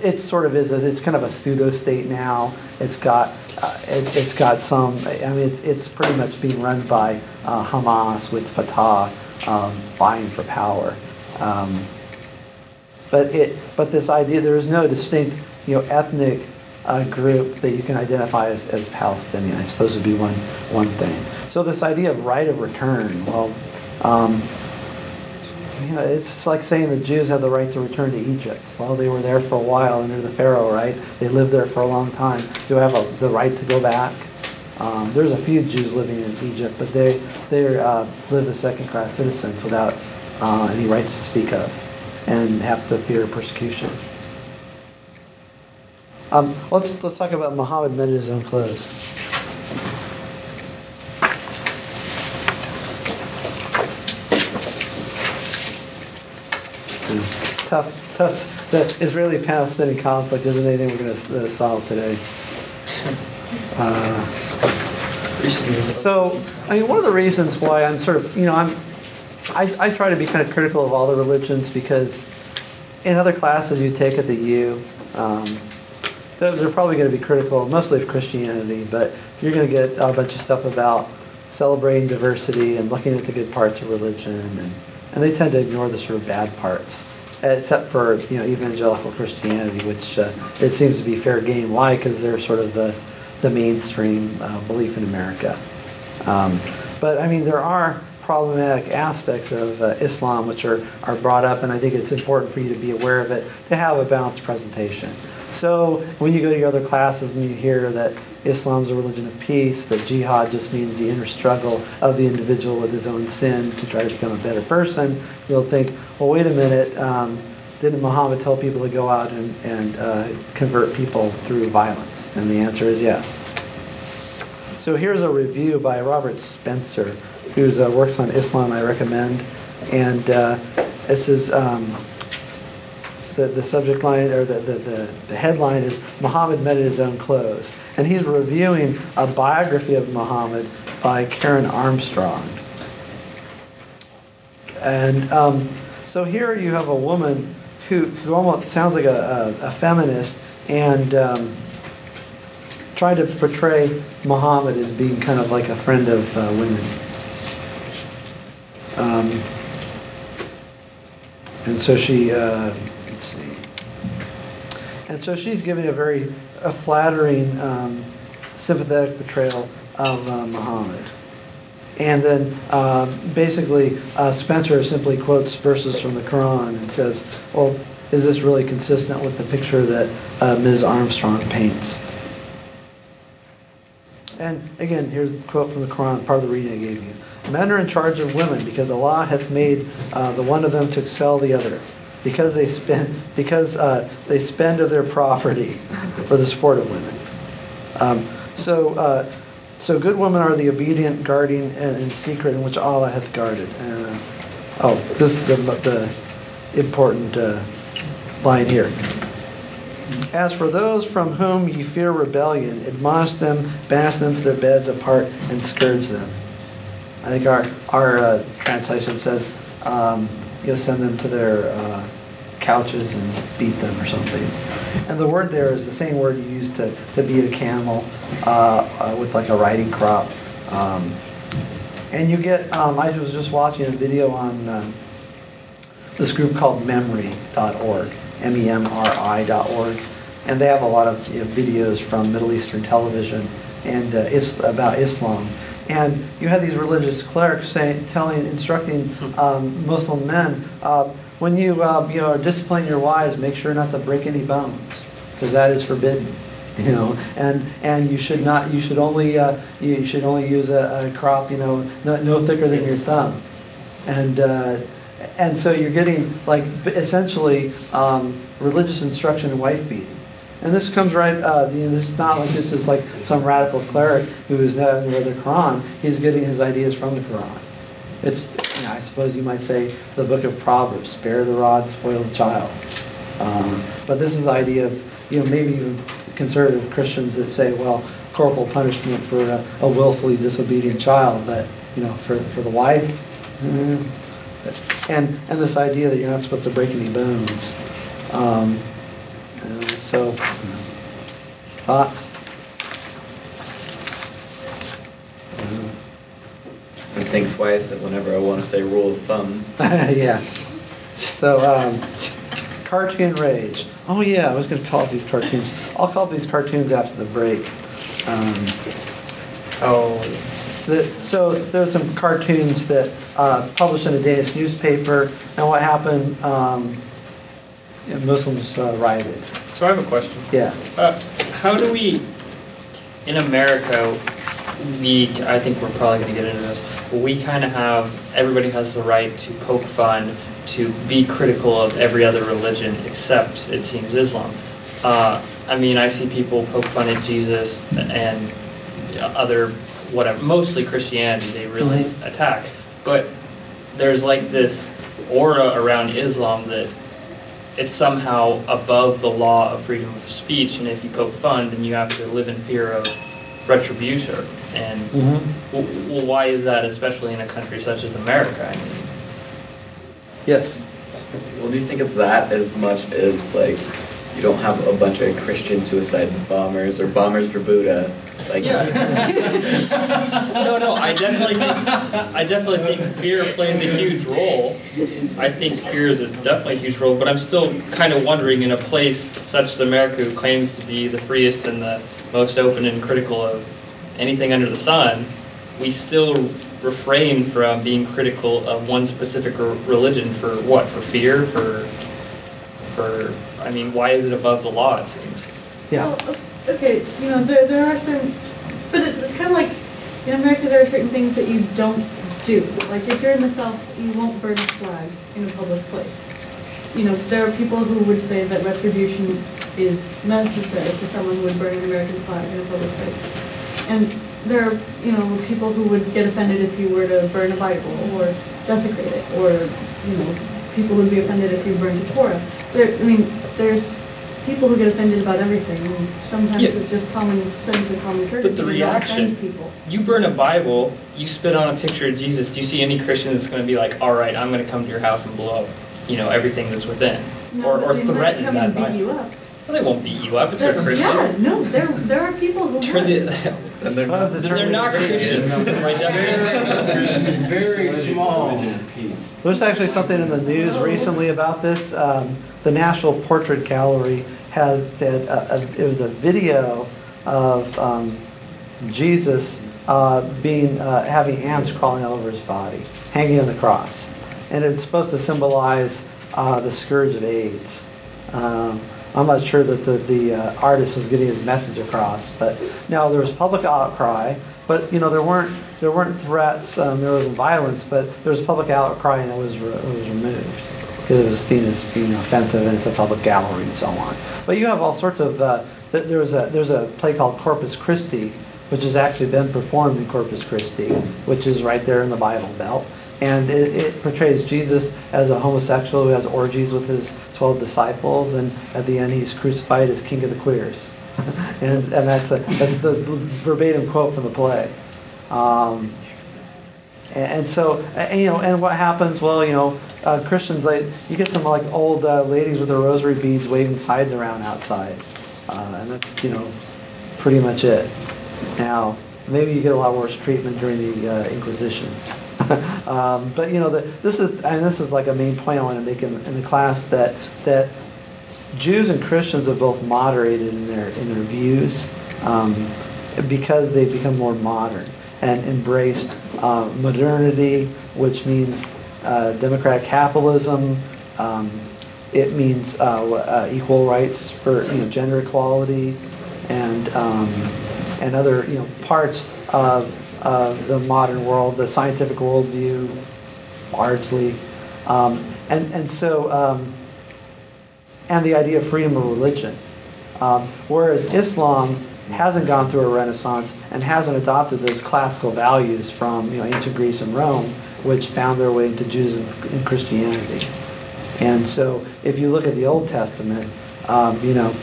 it sort of is. A, it's kind of a pseudo state now. It's got uh, it, it's got some. I mean, it's it's pretty much being run by uh, Hamas with Fatah um, vying for power. Um, but it but this idea, there is no distinct, you know, ethnic uh, group that you can identify as, as Palestinian. I suppose would be one one thing. So this idea of right of return, well. Um, You know, it's like saying the Jews have the right to return to Egypt. Well, they were there for a while under the Pharaoh, right? They lived there for a long time. Do I have a, the right to go back? Um, there's a few Jews living in Egypt, but they they uh, live as second-class citizens without uh, any rights to speak of, and have to fear persecution. Um, let's let's talk about Muhammad mending his own clothes. Tough, tough. The Israeli-Palestinian conflict isn't anything we're going to uh, solve today. Uh, so, I mean, one of the reasons why I'm sort of, you know, I'm, I, I try to be kind of critical of all the religions because in other classes you take at the U, um, they're, they're probably going to be critical, mostly of Christianity, but you're going to get a bunch of stuff about celebrating diversity and looking at the good parts of religion, and, and they tend to ignore the sort of bad parts. Except for, you know, evangelical Christianity, which uh, it seems to be fair game. Why? Because they're sort of the the mainstream uh, belief in America. Um, but I mean, there are problematic aspects of uh, Islam which are, are brought up, and I think it's important for you to be aware of it, to have a balanced presentation. So when you go to your other classes and you hear that Islam's a religion of peace, that jihad just means the inner struggle of the individual with his own sin to try to become a better person, you'll think, well, wait a minute, um, didn't Muhammad tell people to go out and, and uh, convert people through violence? And the answer is yes. So here's a review by Robert Spencer, who uh, works on Islam, I recommend. And uh, this is... Um, The, the subject line, or the, the, the, the headline is Muhammad mended his own clothes. And he's reviewing a biography of Muhammad by Karen Armstrong. And um, so here you have a woman who, who almost sounds like a, a, a feminist and um, tried to portray Muhammad as being kind of like a friend of uh, women. Um, and so she... Uh, Let's see. And so she's giving a very a flattering, um, sympathetic portrayal of uh, Muhammad. And then um, basically uh, Spencer simply quotes verses from the Quran and says, well, is this really consistent with the picture that uh, Miz Armstrong paints? And again, here's a quote from the Quran, part of the reading I gave you. Men are in charge of women because Allah hath made uh, the one of them to excel the other. Because they spend, because uh, they spend of their property for the support of women. Um, so, uh, so good women are the obedient, guarding, and in secret in which Allah hath guarded. Uh, oh, this is the, the important uh, line here. As for those from whom ye fear rebellion, admonish them, banish them to their beds apart, and scourge them. I think our our uh, translation says. Um, You'll send them to their uh, couches and beat them or something. And the word there is the same word you use to, to beat a camel uh, uh, with like a riding crop. Um, and you get, um, I was just watching a video on uh, this group called memory dot org, M E M R I dot org. And they have a lot of you know, videos from Middle Eastern television and uh, is, about Islam. And you had these religious clerics saying, telling, instructing um, Muslim men, uh, when you uh, you know are disciplining your wives, make sure not to break any bones, because that is forbidden. You know, and and you should not. You should only uh, you should only use a, a crop, you know, no, no thicker than your thumb, and uh, and so you're getting like essentially um, religious instruction and wife beating. And this comes right, uh, you know, this is not like this is like some radical cleric who has never read the Quran. He's getting his ideas from the Quran. It's, you know, I suppose you might say the book of Proverbs, spare the rod, spoil the child. Um, but this is the idea of, you know, maybe even conservative Christians that say, well, corporal punishment for a, a willfully disobedient child, but, you know, for, for the wife, mm, and, and this idea that you're not supposed to break any bones. Um, Uh, so, thoughts? I think twice whenever I want to say rule of thumb. Yeah. So, um, cartoon rage. Oh yeah, I was going to call it these cartoons. I'll call these cartoons after the break. Um, Oh, the, so there's some cartoons that uh, published in a Danish newspaper, and what happened? Um, yeah, Muslims uh, rioted. so I have a question. Yeah. Uh, how do we, in America, we, I think we're probably going to get into this, we kind of have, everybody has the right to poke fun, to be critical of every other religion except, it seems, Islam. Uh, I mean, I see people poke fun at Jesus and other, whatever, mostly Christianity they really Mm-hmm. attack. But there's like this aura around Islam that it's somehow above the law of freedom of speech, and if you poke fun, then you have to live in fear of retribution. And Mm-hmm. w- well, why is that, especially in a country such as America? I mean, Yes. Well, do you think it's that as much as, like, you don't have a bunch of Christian suicide bombers or bombers for Buddha? Like, yeah. no, no. I definitely think I definitely think fear plays a huge role. I think fear is a definitely a huge role. But I'm still kind of wondering, in a place such as America, who claims to be the freest and the most open and critical of anything under the sun, we still refrain from being critical of one specific r- religion for what? For fear? For for? I mean, why is it above the law? It seems. Yeah. Well, okay, you know, there, there are certain, but it's, it's kind of like, in America there are certain things that you don't do. Like, if you're in the South, you won't burn a flag in a public place. You know, there are people who would say that retribution is necessary for someone who would burn an American flag in a public place. And there are, you know, people who would get offended if you were to burn a Bible or desecrate it, or, you know, people would be offended if you burned a Torah. There, I mean, there's people who get offended about everything, and sometimes Yeah. it's just common sense and common courtesy. But the to not reaction, offend people. you burn a Bible, you spit on a picture of Jesus, do you see any Christian that's going to be like, all right, I'm going to come to your house and blow up, you know, everything that's within? No, or but or they might threaten come that and beat Bible? you up. Well, they won't beat you up, it's There- a Christian. yeah, no, there there are people who Turn would. the, and they're Well, not, the they're not Christians, by definition. Very small. There's actually something in the news recently about this. Um, the National Portrait Gallery had, had a, a, it was a video of um, Jesus uh, being uh, having ants crawling all over his body, hanging on the cross, and it's supposed to symbolize uh, the scourge of AIDS. Um, I'm not sure that the, the uh, artist was getting his message across, but now there was public outcry. But you know there weren't there weren't threats, um, there wasn't violence, but there was public outcry and it was re- it was removed because it was seen as being offensive and it's a public gallery and so on. But you have all sorts of uh, th- there was a there's a play called Corpus Christi, which has actually been performed in Corpus Christi, which is right there in the Bible Belt. And it, it portrays Jesus as a homosexual who has orgies with his twelve disciples, and at the end he's crucified as king of the queers. and and that's, a, that's the verbatim quote from the play. Um, and, and so, and, you know, and what happens? Well, you know, uh, Christians, like, you get some like old uh, ladies with their rosary beads waving sides around outside, uh, and that's, you know, pretty much it. Now, maybe you get a lot worse treatment during the uh, Inquisition. um, but you know, the, this is and this is like a main point I want to make in, in the class, that that Jews and Christians have both moderated in their in their views um, because they've become more modern and embraced uh, modernity, which means uh, democratic capitalism. Um, it means uh, uh, equal rights for, you know, gender equality, and um, and other, you know, parts of Uh, the modern world, the scientific worldview, largely, um, and and so um, and the idea of freedom of religion, um, whereas Islam hasn't gone through a renaissance and hasn't adopted those classical values from, you know, ancient Greece and Rome, which found their way into Judaism and Christianity. And so, if you look at the Old Testament, um, you know,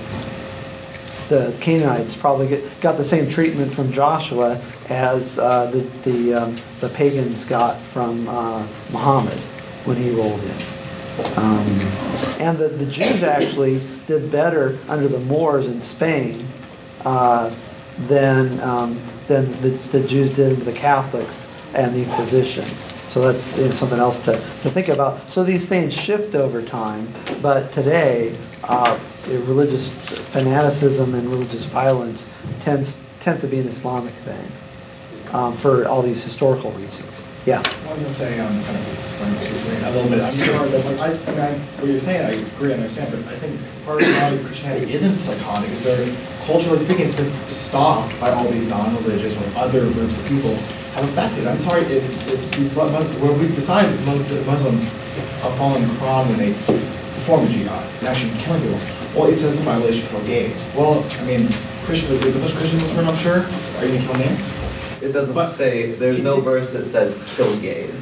the Canaanites probably get, got the same treatment from Joshua as uh, the the, um, the pagans got from uh, Muhammad when he rolled in. Um, and the, the Jews actually did better under the Moors in Spain uh, than um, than the, the Jews did under the Catholics and the Inquisition. So that's you know, something else to, to think about. So these things shift over time, but today uh, religious fanaticism and religious violence tends tends to be an Islamic thing um, for all these historical reasons. Yeah. I was going to say, um, kind of explain what you're saying a little bit. I'm sure that, like, I, I mean, I, what you're saying, I agree, I understand, but I think part of why Christianity isn't psychotic is they're, culturally speaking, it's been stopped by all these non-religious or other groups of people have affected. I'm sorry if, if these Muslims, where we besides Muslims are following the Quran when they perform a jihad and actually killing people. Well, it says in the Bible they should kill gays. Well, I mean, Christians, the most Christian Muslim, I'm sure, are you going to kill men? It doesn't But- say, there's no verse that says kill gays.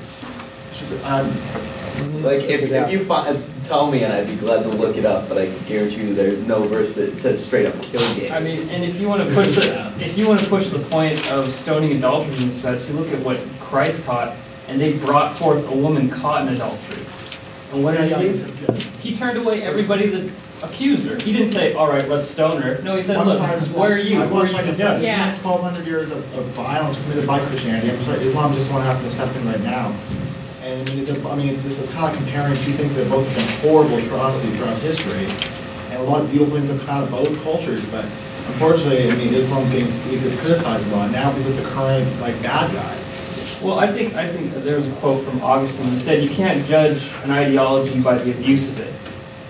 Um, Like, if, if you fi- tell me, and I'd be glad to look it up, but I can guarantee you there's no verse that says straight up kill gays. I mean, and if you want to push the if you want to push the point of stoning adulterers and such, you look at what Christ taught, and they brought forth a woman caught in adultery. And what did he do? He turned away everybody that accused her. He didn't say, "All right, let's stone her." No, he said, I'm "Look, sorry, where are you? I Where are was you like to a judge?" Yeah. twelve hundred years of, of violence committed by Christianity. I'm sorry, Islam just won't happen to step in right now. And I mean, it's, I mean, it's just it's kind of like comparing two things that both have been horrible atrocities throughout history, and a lot of beautiful things have come out of both cultures. But unfortunately, I mean, Islam being gets criticized a lot now because of the current like bad guys. Well, I think I think that there's a quote from Augustine that said, "You can't judge an ideology by the abuse of it."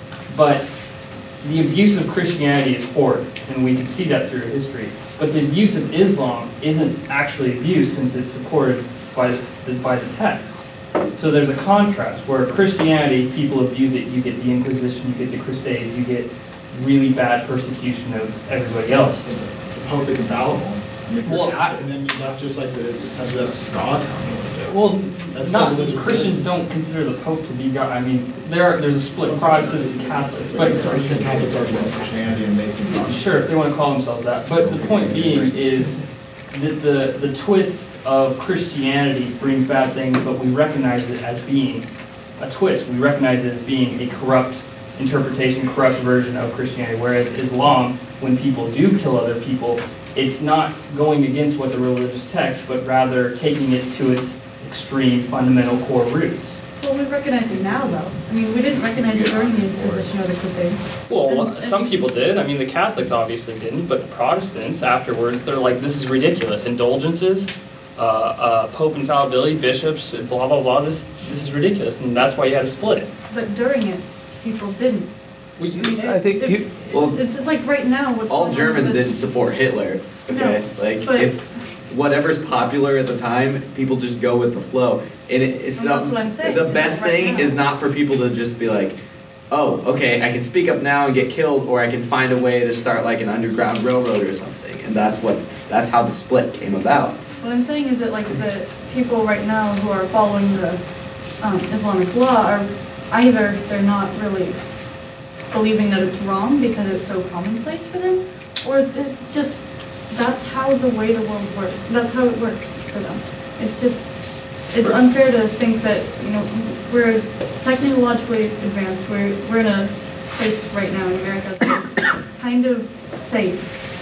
But the abuse of Christianity is horrid, and we can see that through history. But the abuse of Islam isn't actually abuse, since it's supported by the, by the text. So there's a contrast where Christianity, people abuse it. You get the Inquisition, you get the Crusades, you get really bad persecution of everybody else. The Pope is infallible. I mean, Well, I- and then that's just like the essentially that's God telling you what to do. Well, That's not not religious Christians freedom. don't consider the Pope to be God. I mean, there are, there's a split, Protestants and Catholics. But But Christian Catholics are against Christianity and they think God. sure, if they want to call themselves that. But the point being is that the the twist of Christianity brings bad things, but we recognize it as being a twist. We recognize it as being a corrupt interpretation, corrupt version of Christianity. Whereas Islam, when people do kill other people, it's not going against what the religious text, but rather taking it to its extreme, fundamental core roots. Well, we recognize it now, though. I mean, we didn't recognize it during the Inquisition or the Crusades. Well, And- and- some people did. I mean, the Catholics obviously didn't, but the Protestants afterwards, they're like, this is ridiculous. Indulgences, uh, uh, Pope infallibility, bishops, blah, blah, blah. This this is ridiculous, and that's why you had to split it. But during it, people didn't. Well, you- I think It- you- Well, it's just like right now. What's all going on Germans with didn't this- support Hitler. Okay, No, like but- if whatever's popular at the time, people just go with the flow. And it, it's And not, that's what I'm saying. the It's best right thing now. is not for people to just be like, oh, okay, I can speak up now and get killed, or I can find a way to start like an underground railroad or something. And that's what that's how the split came about. What I'm saying is that like the people right now who are following the um, Islamic law are either they're not really believing that it's wrong because it's so commonplace for them, or it's just that's how the way the world works. That's how it works for them. It's just it's unfair to think that you know we're technologically advanced. We're we're in a place right now in America that's kind of safe.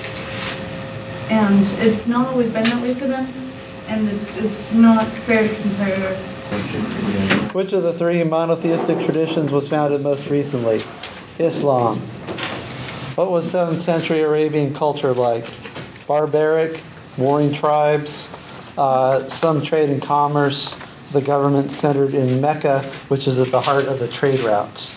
And it's not always been that way for them, and it's it's not fair to compare. Which of the three monotheistic traditions was founded most recently? Islam. What was seventh century Arabian culture like? Barbaric, warring tribes, uh, some trade and commerce, the government centered in Mecca, which is at the heart of the trade routes.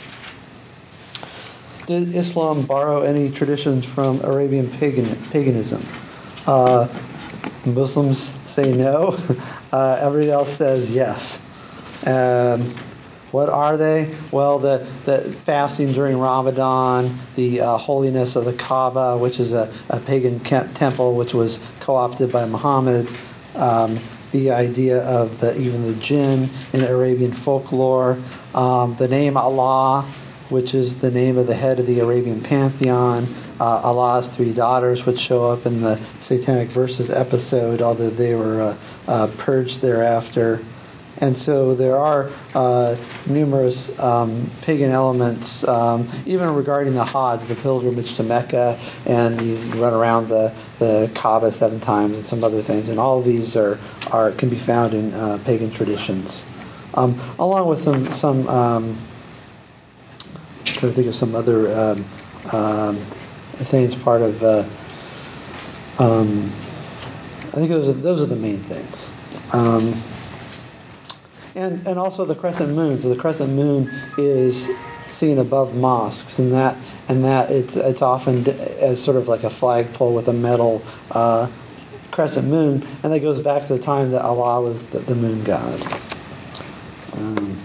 Did Islam borrow any traditions from Arabian pagan, paganism? Uh, Muslims say no. Uh, everybody else says yes. Um, what are they? Well, the, the fasting during Ramadan, the uh, holiness of the Kaaba, which is a, a pagan temple which was co-opted by Muhammad, um, the idea of the, even the jinn in Arabian folklore, um, the name Allah, which is the name of the head of the Arabian pantheon, uh, Allah's three daughters, which show up in the Satanic Verses episode, although they were uh, uh, purged thereafter, And so there are uh, numerous um, pagan elements, um, even regarding the Hajj, the pilgrimage to Mecca, and you run around the, the Kaaba seven times and some other things. And all of these are, are can be found in uh, pagan traditions, um, along with some some. Um, I'm trying to think of some other um, um, things. Part of. Uh, um, I think those are those are the main things. Um, And and also the crescent moon. So the crescent moon is seen above mosques, and that and that it's it's often as sort of like a flagpole with a metal uh, crescent moon, and that goes back to the time that Allah was the, the moon god. Um,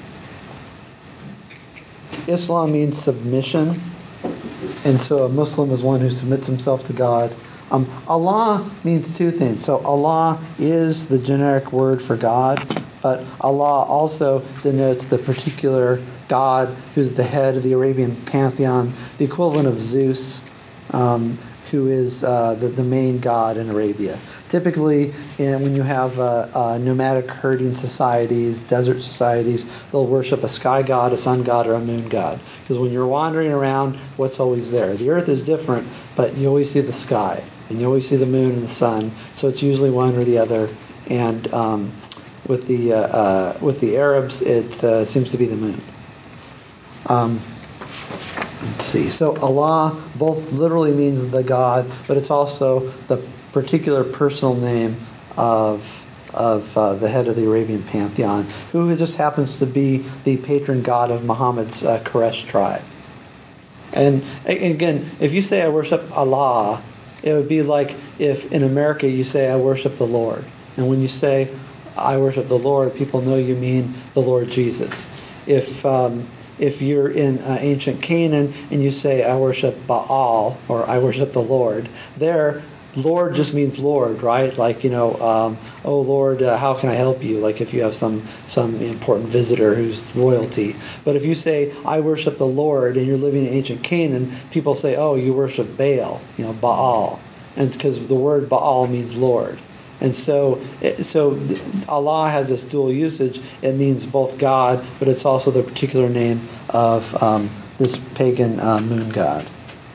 Islam means submission, and so a Muslim is one who submits himself to God. Um, Allah means two things. So Allah is the generic word for God, but Allah also denotes the particular God who's the head of the Arabian pantheon, the equivalent of Zeus, um, who is uh, the, the main god in Arabia. Typically, in, when you have uh, uh, nomadic herding societies, desert societies, they'll worship a sky god, a sun god, or a moon god. Because when you're wandering around, what's always there? The earth is different, but you always see the sky, and you always see the moon and the sun, so it's usually one or the other. And um, with the uh, uh, with the Arabs, it uh, seems to be the moon. Um, let's see. So Allah both literally means the God, but it's also the particular personal name of of uh, the head of the Arabian pantheon, who just happens to be the patron god of Muhammad's uh, Quraysh tribe. And again, if you say I worship Allah, it would be like if in America you say I worship the Lord. And when you say I worship the Lord, people know you mean the Lord Jesus. If um, if you're in uh, ancient Canaan and you say I worship Baal or I worship the Lord, there Lord just means Lord, right? Like, you know, um, oh Lord, uh, how can I help you? Like if you have some some important visitor who's royalty. But if you say I worship the Lord and you're living in ancient Canaan, people say, oh, you worship Baal, you know, Baal, and because the word Baal means Lord. And so, so Allah has this dual usage. It means both God, but it's also the particular name of um, this pagan uh, moon god.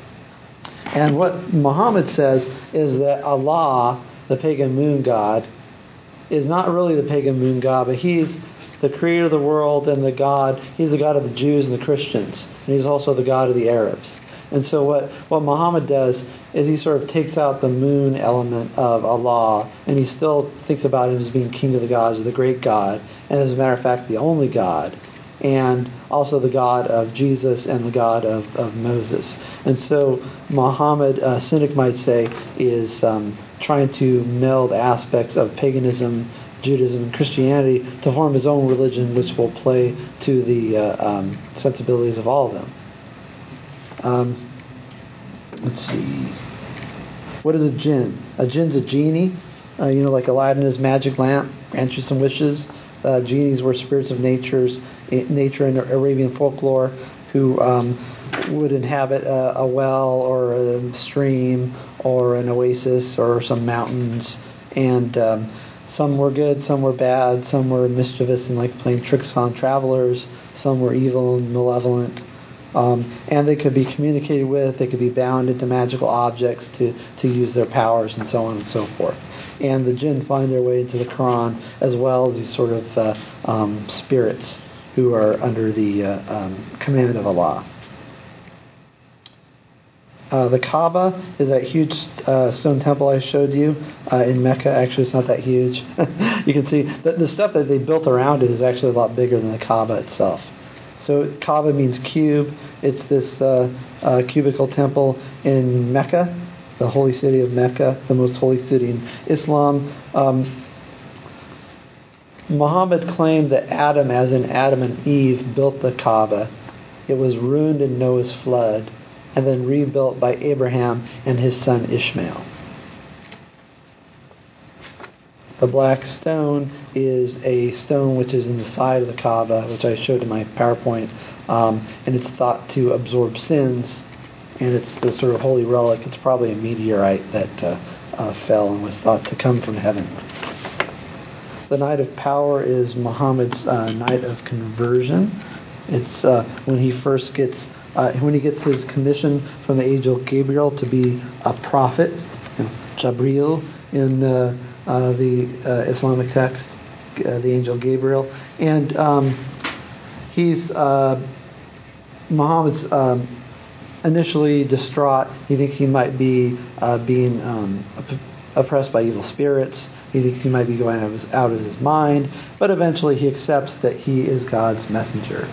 And what Muhammad says is that Allah, the pagan moon god, is not really the pagan moon god, but he's the creator of the world and the God. He's the God of the Jews and the Christians, and he's also the God of the Arabs. And so what, what Muhammad does is he sort of takes out the moon element of Allah, and he still thinks about him as being king of the gods, or the great God, and as a matter of fact, the only God, and also the God of Jesus and the God of, of Moses. And so Muhammad, a cynic might say, is um, trying to meld aspects of paganism, Judaism, and Christianity to form his own religion, which will play to the uh, um, sensibilities of all of them. Um, let's see. What is a jinn? A jinn's a genie. Uh, you know, like Aladdin, his magic lamp grants you some wishes. Uh, genies were spirits of nature's nature in Arabian folklore who um, would inhabit a, a well or a stream or an oasis or some mountains. And um, some were good, some were bad, some were mischievous and like playing tricks on travelers. Some were evil and malevolent. Um, and they could be communicated with, they could be bound into magical objects to, to use their powers and so on and so forth. And the jinn find their way into the Quran as well as these sort of uh, um, spirits who are under the uh, um, command of Allah. Uh, the Kaaba is that huge uh, stone temple I showed you uh, in Mecca. Actually, it's not that huge. You can see the, the stuff that they built around it is actually a lot bigger than the Kaaba itself. So Kaaba means cube. It's this uh, uh, cubical temple in Mecca, the holy city of Mecca, the most holy city in Islam. Um, Muhammad claimed that Adam, as in Adam and Eve, built the Kaaba. It was ruined in Noah's flood and then rebuilt by Abraham and his son Ishmael. The black stone is a stone which is in the side of the Kaaba, which I showed in my PowerPoint, um, and it's thought to absorb sins, and it's the sort of holy relic. It's probably a meteorite that uh, uh, fell and was thought to come from heaven. the night of power is Muhammad's uh, night of conversion. It's uh, when he first gets uh, when he gets his commission from the angel Gabriel to be a prophet, you know, Jabril in uh, uh, the uh, Islamic text, uh, the angel Gabriel, and um, he's uh, Muhammad's um, initially distraught. He thinks he might be uh, being um, oppressed by evil spirits. He thinks he might be going out of, his, out of his mind, but eventually he accepts that he is God's messenger.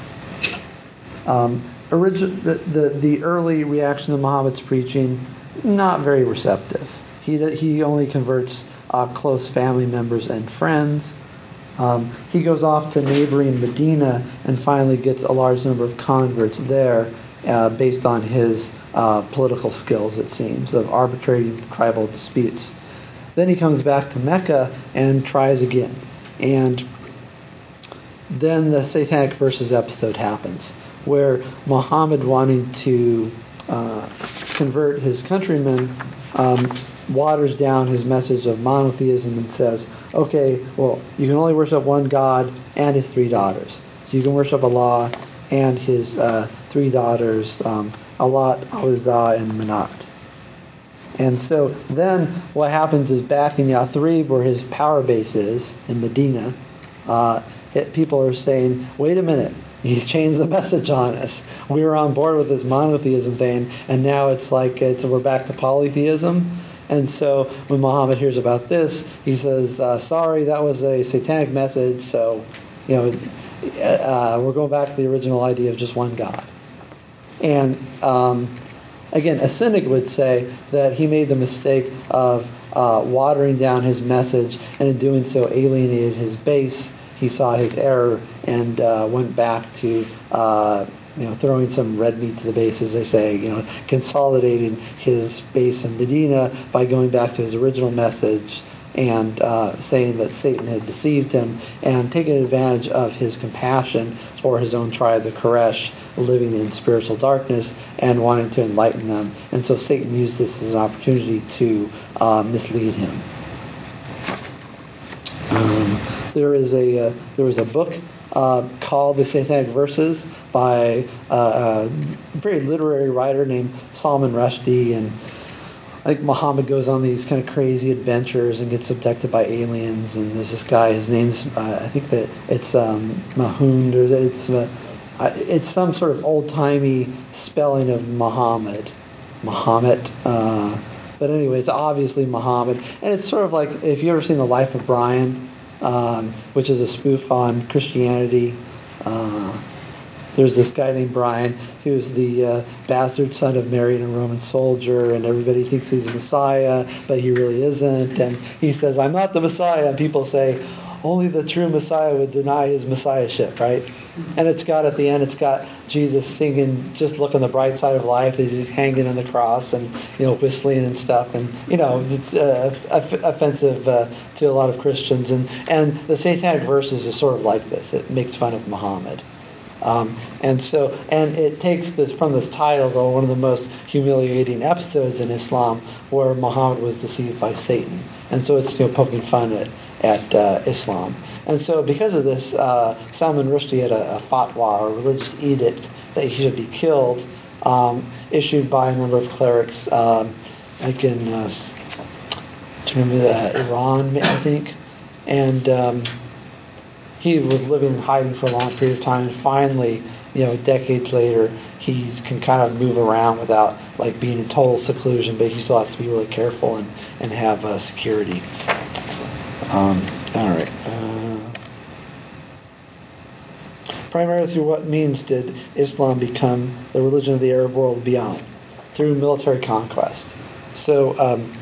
Um, origi- the, the, the early reaction to Muhammad's preaching, not very receptive. He, he only converts uh, close family members and friends. Um, he goes off to neighboring Medina and finally gets a large number of converts there uh, based on his uh, political skills, it seems, of arbitrating tribal disputes. Then he comes back to Mecca and tries again. And then the Satanic Verses episode happens, where Muhammad, wanting to uh, convert his countrymen, um, waters down his message of monotheism and says, okay, well, you can only worship one God and his three daughters. So you can worship Allah and his uh, three daughters, um, Allat, Al-Uzza, and Manat. And so then what happens is back in Yathrib, where his power base is, in Medina, uh, it, people are saying, wait a minute, he's changed the message on us. We were on board with this monotheism thing, and now it's like it's, we're back to polytheism. And so when Muhammad hears about this, he says, uh, sorry, that was a satanic message, so you know, uh, we're going back to the original idea of just one God. And um, again, a cynic would say that he made the mistake of uh, watering down his message, and in doing so alienated his base. He saw his error and uh, went back to uh, you know, throwing some red meat to the base, as they say, you know, consolidating his base in Medina by going back to his original message and uh, saying that Satan had deceived him and taking advantage of his compassion for his own tribe, the Quraysh, living in spiritual darkness and wanting to enlighten them. And so Satan used this as an opportunity to uh, mislead him. Um, there is a uh, there was a book uh, called The Satanic Verses by uh, a very literary writer named Salman Rushdie, and I think Muhammad goes on these kind of crazy adventures and gets abducted by aliens. And there's this guy, his name's uh, I think that it's um, Mahound, or it's uh, it's some sort of old timey spelling of Muhammad, Muhammad. Uh, But anyway, it's obviously Muhammad. And it's sort of like, if you've ever seen The Life of Brian, um, which is a spoof on Christianity. Uh, there's this guy named Brian who's the uh, bastard son of Mary and a Roman soldier, and everybody thinks he's the Messiah, but he really isn't. And he says, I'm not the Messiah. And people say, only the true Messiah would deny his messiahship, right? And it's got, at the end, it's got Jesus singing, just look on the bright side of life as he's hanging on the cross and, you know, whistling and stuff. And, you know, it's uh, offensive uh, to a lot of Christians. And, and the Satanic Verses is sort of like this. It makes fun of Muhammad. Um, and so, and it takes this from this title, though, one of the most humiliating episodes in Islam, where Muhammad was deceived by Satan. And so it's, you know, poking fun at at uh, Islam. And so because of this, uh, Salman Rushdie had a, a fatwa, or a religious edict, that he should be killed, um, issued by a number of clerics, um, like in uh, do you remember that, Iran, I think. And um, he was living in hiding for a long period of time, and finally, you know, decades later, he can kind of move around without like being in total seclusion, but he still has to be really careful and, and have uh, security. Um, all right. Uh, primarily through what means did Islam become the religion of the Arab world beyond? Through military conquest. So um,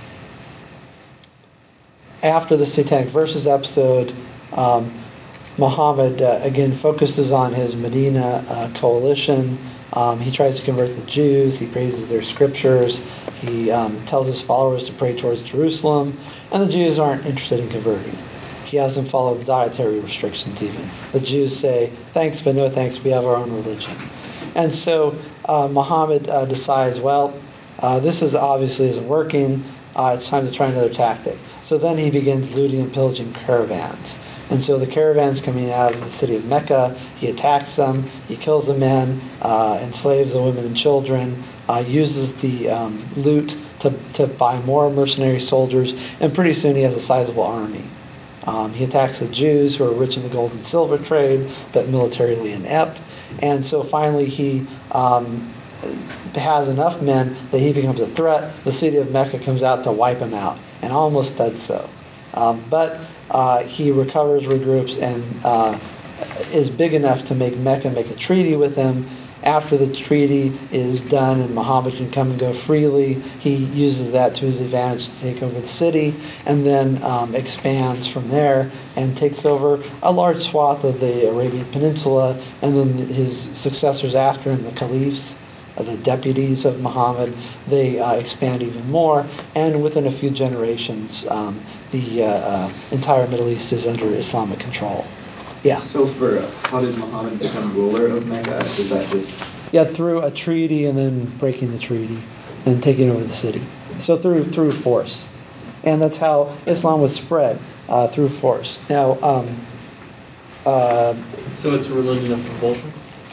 after the Satanic Verses episode, um, Muhammad uh, again focuses on his Medina uh, coalition. Um, he tries to convert the Jews. He praises their scriptures. He um, tells his followers to pray towards Jerusalem. And the Jews aren't interested in converting. He has them follow dietary restrictions even. The Jews say, thanks, but no thanks, we have our own religion. And so uh, Muhammad uh, decides, well, uh, this is obviously isn't working. uh, it's time to try another tactic. So then he begins looting and pillaging caravans. And so the caravans coming out of the city of Mecca, he attacks them, he kills the men, uh, enslaves the women and children, uh, uses the um, loot to, to buy more mercenary soldiers, and pretty soon he has a sizable army. Um, he attacks the Jews, who are rich in the gold and silver trade, but militarily inept. And so finally he um, has enough men that he becomes a threat. The city of Mecca comes out to wipe him out, and almost does so. Um, but uh, he recovers, regroups, and uh, is big enough to make Mecca make a treaty with him. After the treaty is done and Muhammad can come and go freely, he uses that to his advantage to take over the city, and then um, expands from there and takes over a large swath of the Arabian Peninsula, and then his successors after him, the caliphs, the deputies of Muhammad, they uh, expand even more, and within a few generations, um, the uh, uh, entire Middle East is under Islamic control. Yeah. So for uh, how does Muhammad become ruler of Mecca? Is that just yeah through a treaty and then breaking the treaty and taking over the city? So through through force, and that's how Islam was spread, uh, through force. Now, um, uh, So it's a religion of compulsion?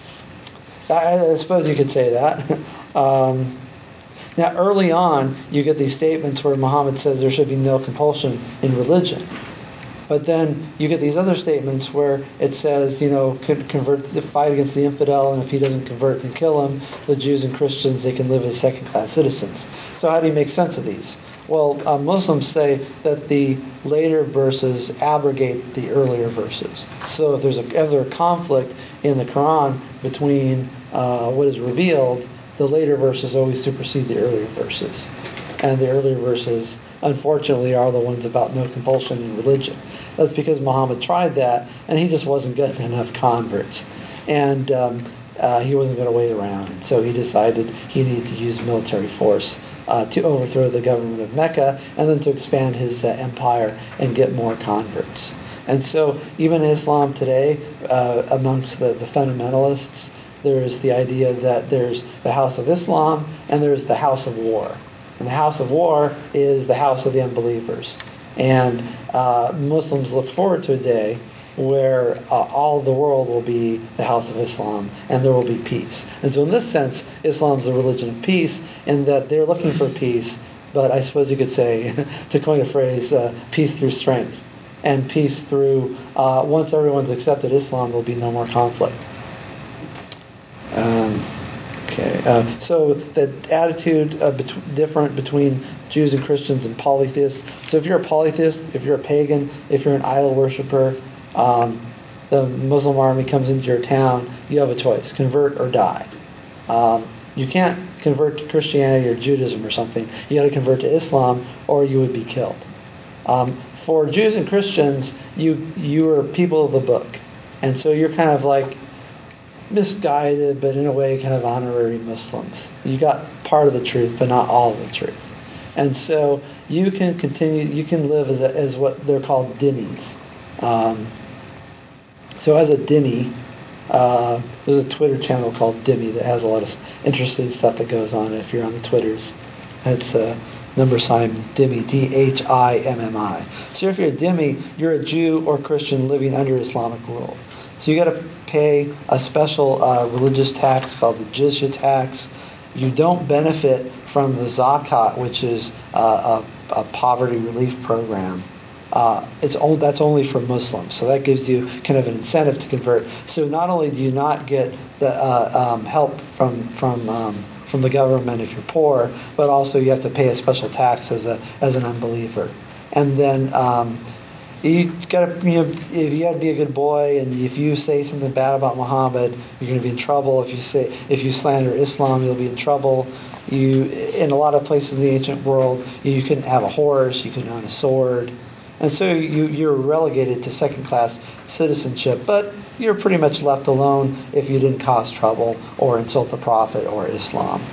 I, I suppose you could say that. um, now, early on, you get these statements where Muhammad says there should be no compulsion in religion. But then you get these other statements where it says, you know, could convert, fight against the infidel, and if he doesn't convert, then kill him. The Jews and Christians, they can live as second-class citizens. So how do you make sense of these? Well, uh, Muslims say that the later verses abrogate the earlier verses. So if there's a, ever a conflict in the Quran between uh, what is revealed, the later verses always supersede the earlier verses. And the earlier verses, unfortunately, are the ones about no compulsion in religion. That's because Muhammad tried that, and he just wasn't getting enough converts. And um, uh, he wasn't going to wait around. And so he decided he needed to use military force uh, to overthrow the government of Mecca, and then to expand his uh, empire and get more converts. And so even in Islam today, uh, amongst the, the fundamentalists, there's the idea that there's the House of Islam and there's the House of War. And the House of War is the house of the unbelievers. And uh, Muslims look forward to a day where uh, all the world will be the House of Islam, and there will be peace. And so in this sense, Islam is the religion of peace, in that they're looking for peace, but I suppose you could say, to coin a phrase, uh, peace through strength. And peace through, uh, once everyone's accepted Islam, there will be no more conflict. Um... Okay, uh, so the attitude uh, bet- different between Jews and Christians and polytheists. So if you're a polytheist, if you're a pagan, if you're an idol worshiper, um, the Muslim army comes into your town, you have a choice: convert or die. Um, you can't convert to Christianity or Judaism or something. You got to convert to Islam, or you would be killed. Um, for Jews and Christians, you you are people of the book, and so you're kind of like misguided, but in a way kind of honorary Muslims. You got part of the truth, but not all of the truth. And so you can continue, you can live as, a, as what they're called dhimmis. Um, so as a dhimmi, uh, there's a Twitter channel called Dhimmi that has a lot of interesting stuff that goes on if you're on the Twitters. It's a number sign Dhimmi, D H I M M I. So if you're a dhimmi, you're a Jew or Christian living under Islamic rule. So you got to pay a special uh, religious tax called the jizya tax. You don't benefit from the zakat, which is uh, a, a poverty relief program. Uh, it's only, that's only for Muslims, so that gives you kind of an incentive to convert. So not only do you not get the uh, um, help from from um, from the government if you're poor, but also you have to pay a special tax as a as an unbeliever. And then um, you gotta, you know, if you gotta be a good boy, and if you say something bad about Muhammad, you're going to be in trouble. If you say, if you slander Islam, you'll be in trouble. You, in a lot of places in the ancient world, you couldn't have a horse, you couldn't own a sword, and so you you're relegated to second-class citizenship. But you're pretty much left alone if you didn't cause trouble or insult the Prophet or Islam.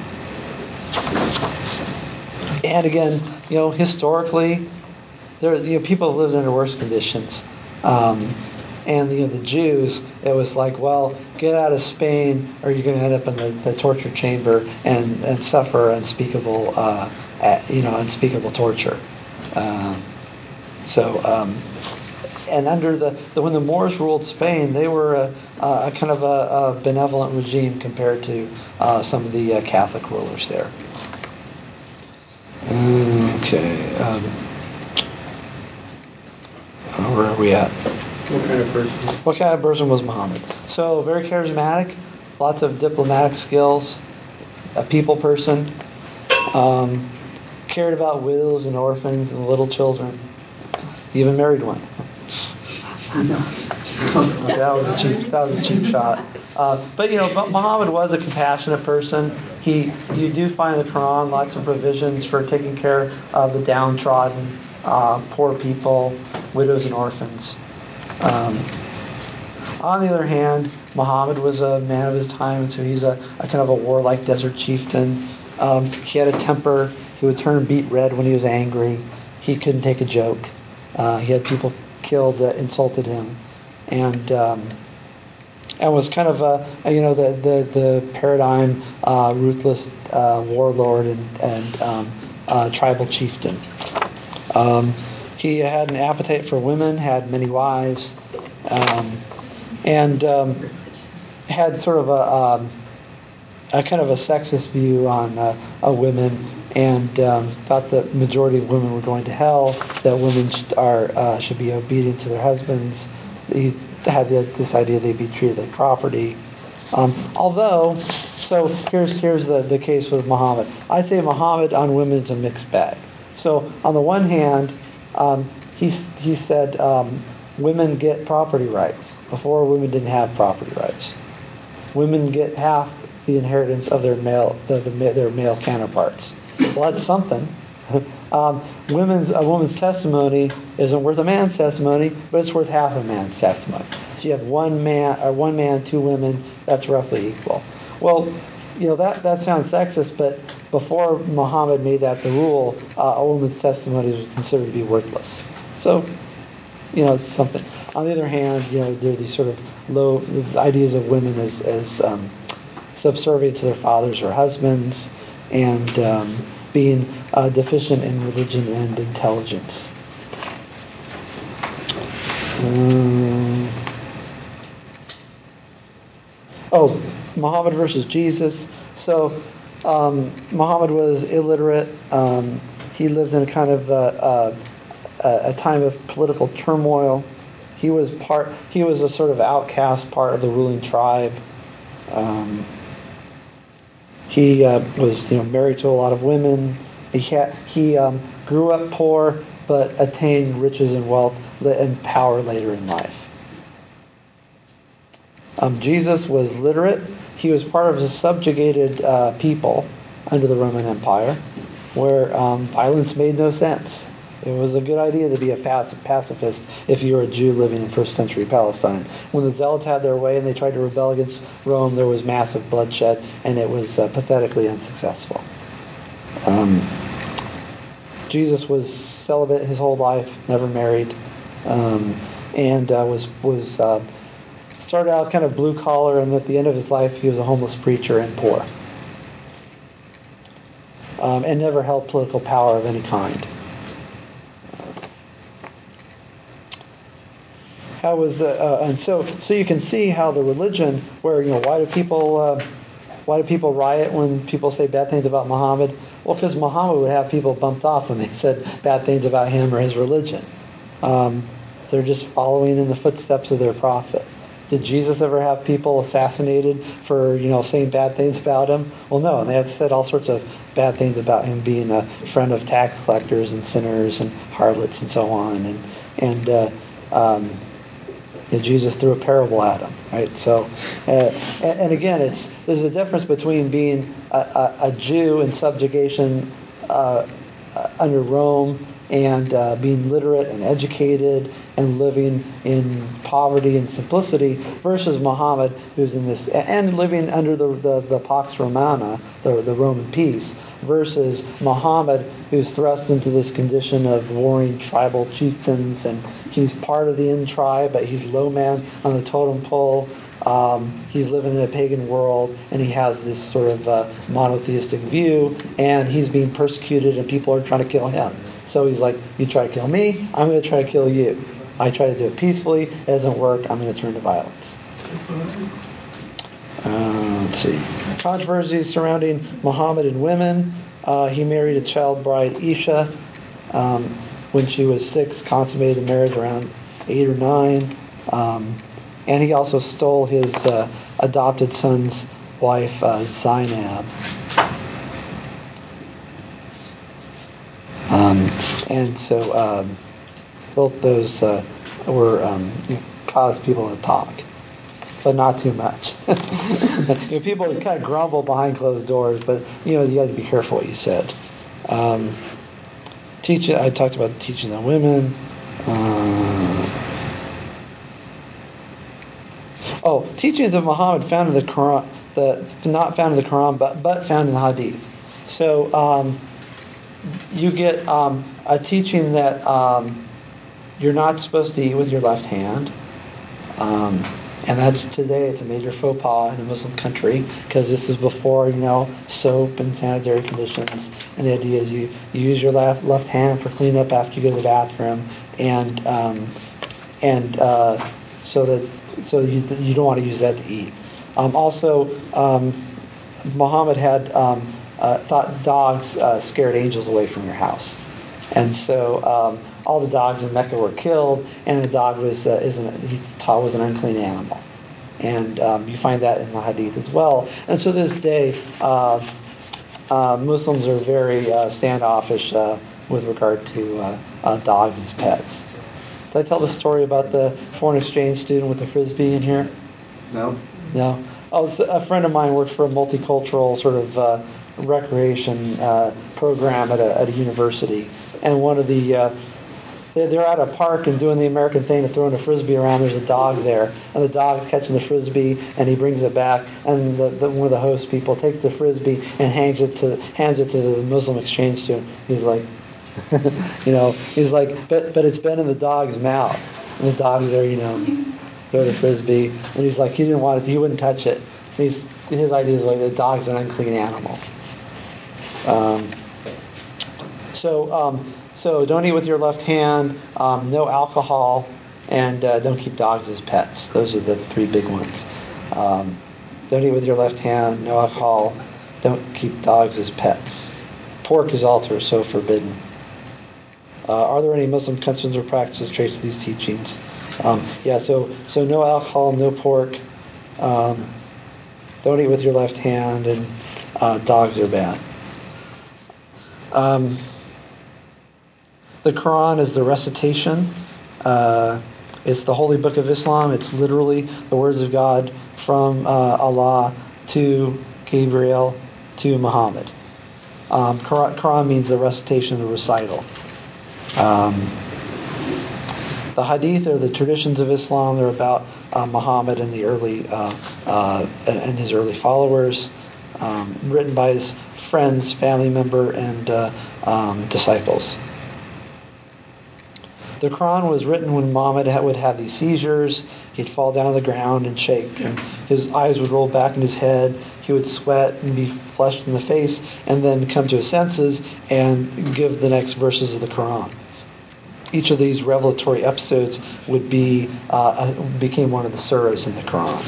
And again, you know, historically, there, you know, people have lived under worse conditions. Um, And you know, the Jews, it was like, well, get out of Spain, or you're going to end up in the, the torture chamber and, and suffer unspeakable, uh, at, you know, unspeakable torture. Um, so, um, and under the, the when the Moors ruled Spain, they were a, a kind of a, a benevolent regime compared to uh, some of the uh, Catholic rulers there. Okay. Um, where are we at? What kind of person? What kind of person was Muhammad? So, very charismatic, lots of diplomatic skills, a people person, um, cared about widows and orphans and little children, even married one. that was a cheap. That was a cheap shot. Uh, but you know, Muhammad was a compassionate person. He, you do find in the Quran lots of provisions for taking care of the downtrodden, uh, poor people, widows and orphans. Um, on the other hand, Muhammad was a man of his time, so he's a, a kind of a warlike desert chieftain. Um, he had a temper. He would turn beet red when he was angry. He couldn't take a joke. Uh, he had people killed that insulted him, and um, and was kind of a, you know the the, the paradigm uh, ruthless uh, warlord and and um, uh, tribal chieftain. Um, he had an appetite for women, had many wives, um, and um, had sort of a, um, a kind of a sexist view on uh, uh, women. And um, thought that majority of women were going to hell, that women should, are uh, should be obedient to their husbands. He had the, this idea they'd be treated like property. Um, although, so here's here's the, the case with Muhammad. I say Muhammad on women is a mixed bag. So on the one hand, um, he he said um, women get property rights. Before, women didn't have property rights. Women get half the inheritance of their male the, the, their male counterparts. Well, that's something. Um, women's a woman's testimony isn't worth a man's testimony, but it's worth half a man's testimony. So you have one man, or one man, two women. That's roughly equal. Well, you know that that sounds sexist, but before Muhammad made that the rule, uh, a woman's testimony was considered to be worthless. So, you know, it's something. On the other hand, you know, there are these sort of low ideas of women as as um, subservient to their fathers or husbands, and um, being uh, deficient in religion and intelligence. Um, oh, Muhammad versus Jesus. So um, Muhammad was illiterate. Um, he lived in a kind of uh, uh, a time of political turmoil. He was part. He was a sort of outcast part of the ruling tribe. Um, He uh, was, you know, married to a lot of women. He had, he um, grew up poor, but attained riches and wealth and power later in life. Um, Jesus was literate. He was part of a subjugated uh, people under the Roman Empire, where um, violence made no sense. It was a good idea to be a pacifist if you were a Jew living in first century Palestine. When the Zealots had their way and they tried to rebel against Rome, there was massive bloodshed, and it was uh, pathetically unsuccessful. Um, Jesus was celibate his whole life, never married, um, and uh, was was uh, started out kind of blue collar, and at the end of his life, he was a homeless preacher and poor, um, and never held political power of any kind. How was the, uh, and so so you can see how the religion, where you know why do people uh, why do people riot when people say bad things about Muhammad? Well, because Muhammad would have people bumped off when they said bad things about him or his religion. Um, they're just following in the footsteps of their prophet. Did Jesus ever have people assassinated for you know saying bad things about him? Well, no. And they had said all sorts of bad things about him being a friend of tax collectors and sinners and harlots and so on. And and uh, um, And Jesus threw a parable at him, right? So, uh, and, and again, it's there's a difference between being a, a, a Jew in subjugation uh, uh, under Rome and uh, being literate and educated and living in poverty and simplicity, versus Muhammad, who's in this, and living under the, the, the Pax Romana, the, the Roman peace, versus Muhammad, who's thrust into this condition of warring tribal chieftains, and he's part of the in tribe, but he's low man on the totem pole. Um, he's living in a pagan world, and he has this sort of uh, monotheistic view, and he's being persecuted, and people are trying to kill him. So he's like, you try to kill me, I'm going to try to kill you. I try to do it peacefully, it doesn't work, I'm going to turn to violence. Uh, let's see. Controversies surrounding Muhammad and women. Uh, he married a child bride, Isha, um, when she was six, consummated marriage around eight or nine. Um, and he also stole his uh, adopted son's wife, uh, Zainab. Um, and so um, both those uh, were um, you know, caused people to talk, but not too much. you know, people would kind of grumble behind closed doors, but you know you got to be careful what you said. Um, teaching, I talked about teaching the women. Uh, oh, teachings of Muhammad found in the Quran, the not found in the Quran, but but found in the Hadith. So. Um, You get um, a teaching that um, you're not supposed to eat with your left hand, um, and that's today. It's a major faux pas in a Muslim country because this is before you know soap and sanitary conditions. And the idea is you, you use your left left hand for cleanup after you go to the bathroom, and um, and uh, so that so you you don't want to use that to eat. Um, also, um, Muhammad had. Um, Uh, thought dogs uh, scared angels away from your house, and so um, all the dogs in Mecca were killed, and the dog was uh, isn't he taught was an unclean animal, and um, you find that in the Hadith as well. And so this day, uh, uh, Muslims are very uh, standoffish uh, with regard to uh, uh, dogs as pets. Did I tell the story about the foreign exchange student with the frisbee in here? No. No. Oh, a friend of mine works for a multicultural sort of uh, recreation uh, program at a, at a university, and one of the uh, they're at a park and doing the American thing of throwing a frisbee around. There's a dog there, and the dog's catching the frisbee, and he brings it back, and the, the, one of the host people takes the frisbee and hangs it to hands it to the Muslim exchange student. He's like, you know, he's like, but but it's been in the dog's mouth, and the dog's there, you know, throw the frisbee, and he's like, he didn't want it, he wouldn't touch it. And he's his idea is like the dog's an unclean animal. Um, so, um, so don't eat with your left hand. Um, no alcohol, and uh, don't keep dogs as pets. Those are the three big ones. Um, don't eat with your left hand. No alcohol. Don't keep dogs as pets. Pork is also so forbidden. Uh, are there any Muslim customs or practices traced to these teachings? Um, yeah. So, so no alcohol, no pork. Um, don't eat with your left hand, and uh, dogs are bad. Um, the Quran is the recitation. Uh, it's the holy book of Islam. It's literally the words of God from uh, Allah to Gabriel to Muhammad. Um, Quran, Quran means the recitation, the recital. Um, the Hadith are the traditions of Islam. They're about uh, Muhammad and the early uh, uh, and his early followers, um, written by his friends, family member, and uh, um, disciples. The Quran was written when Muhammad would have these seizures. He'd fall down on the ground and shake, and his eyes would roll back in his head. He would sweat and be flushed in the face, and then come to his senses and give the next verses of the Quran. Each of these revelatory episodes would be uh, became one of the surahs in the Quran.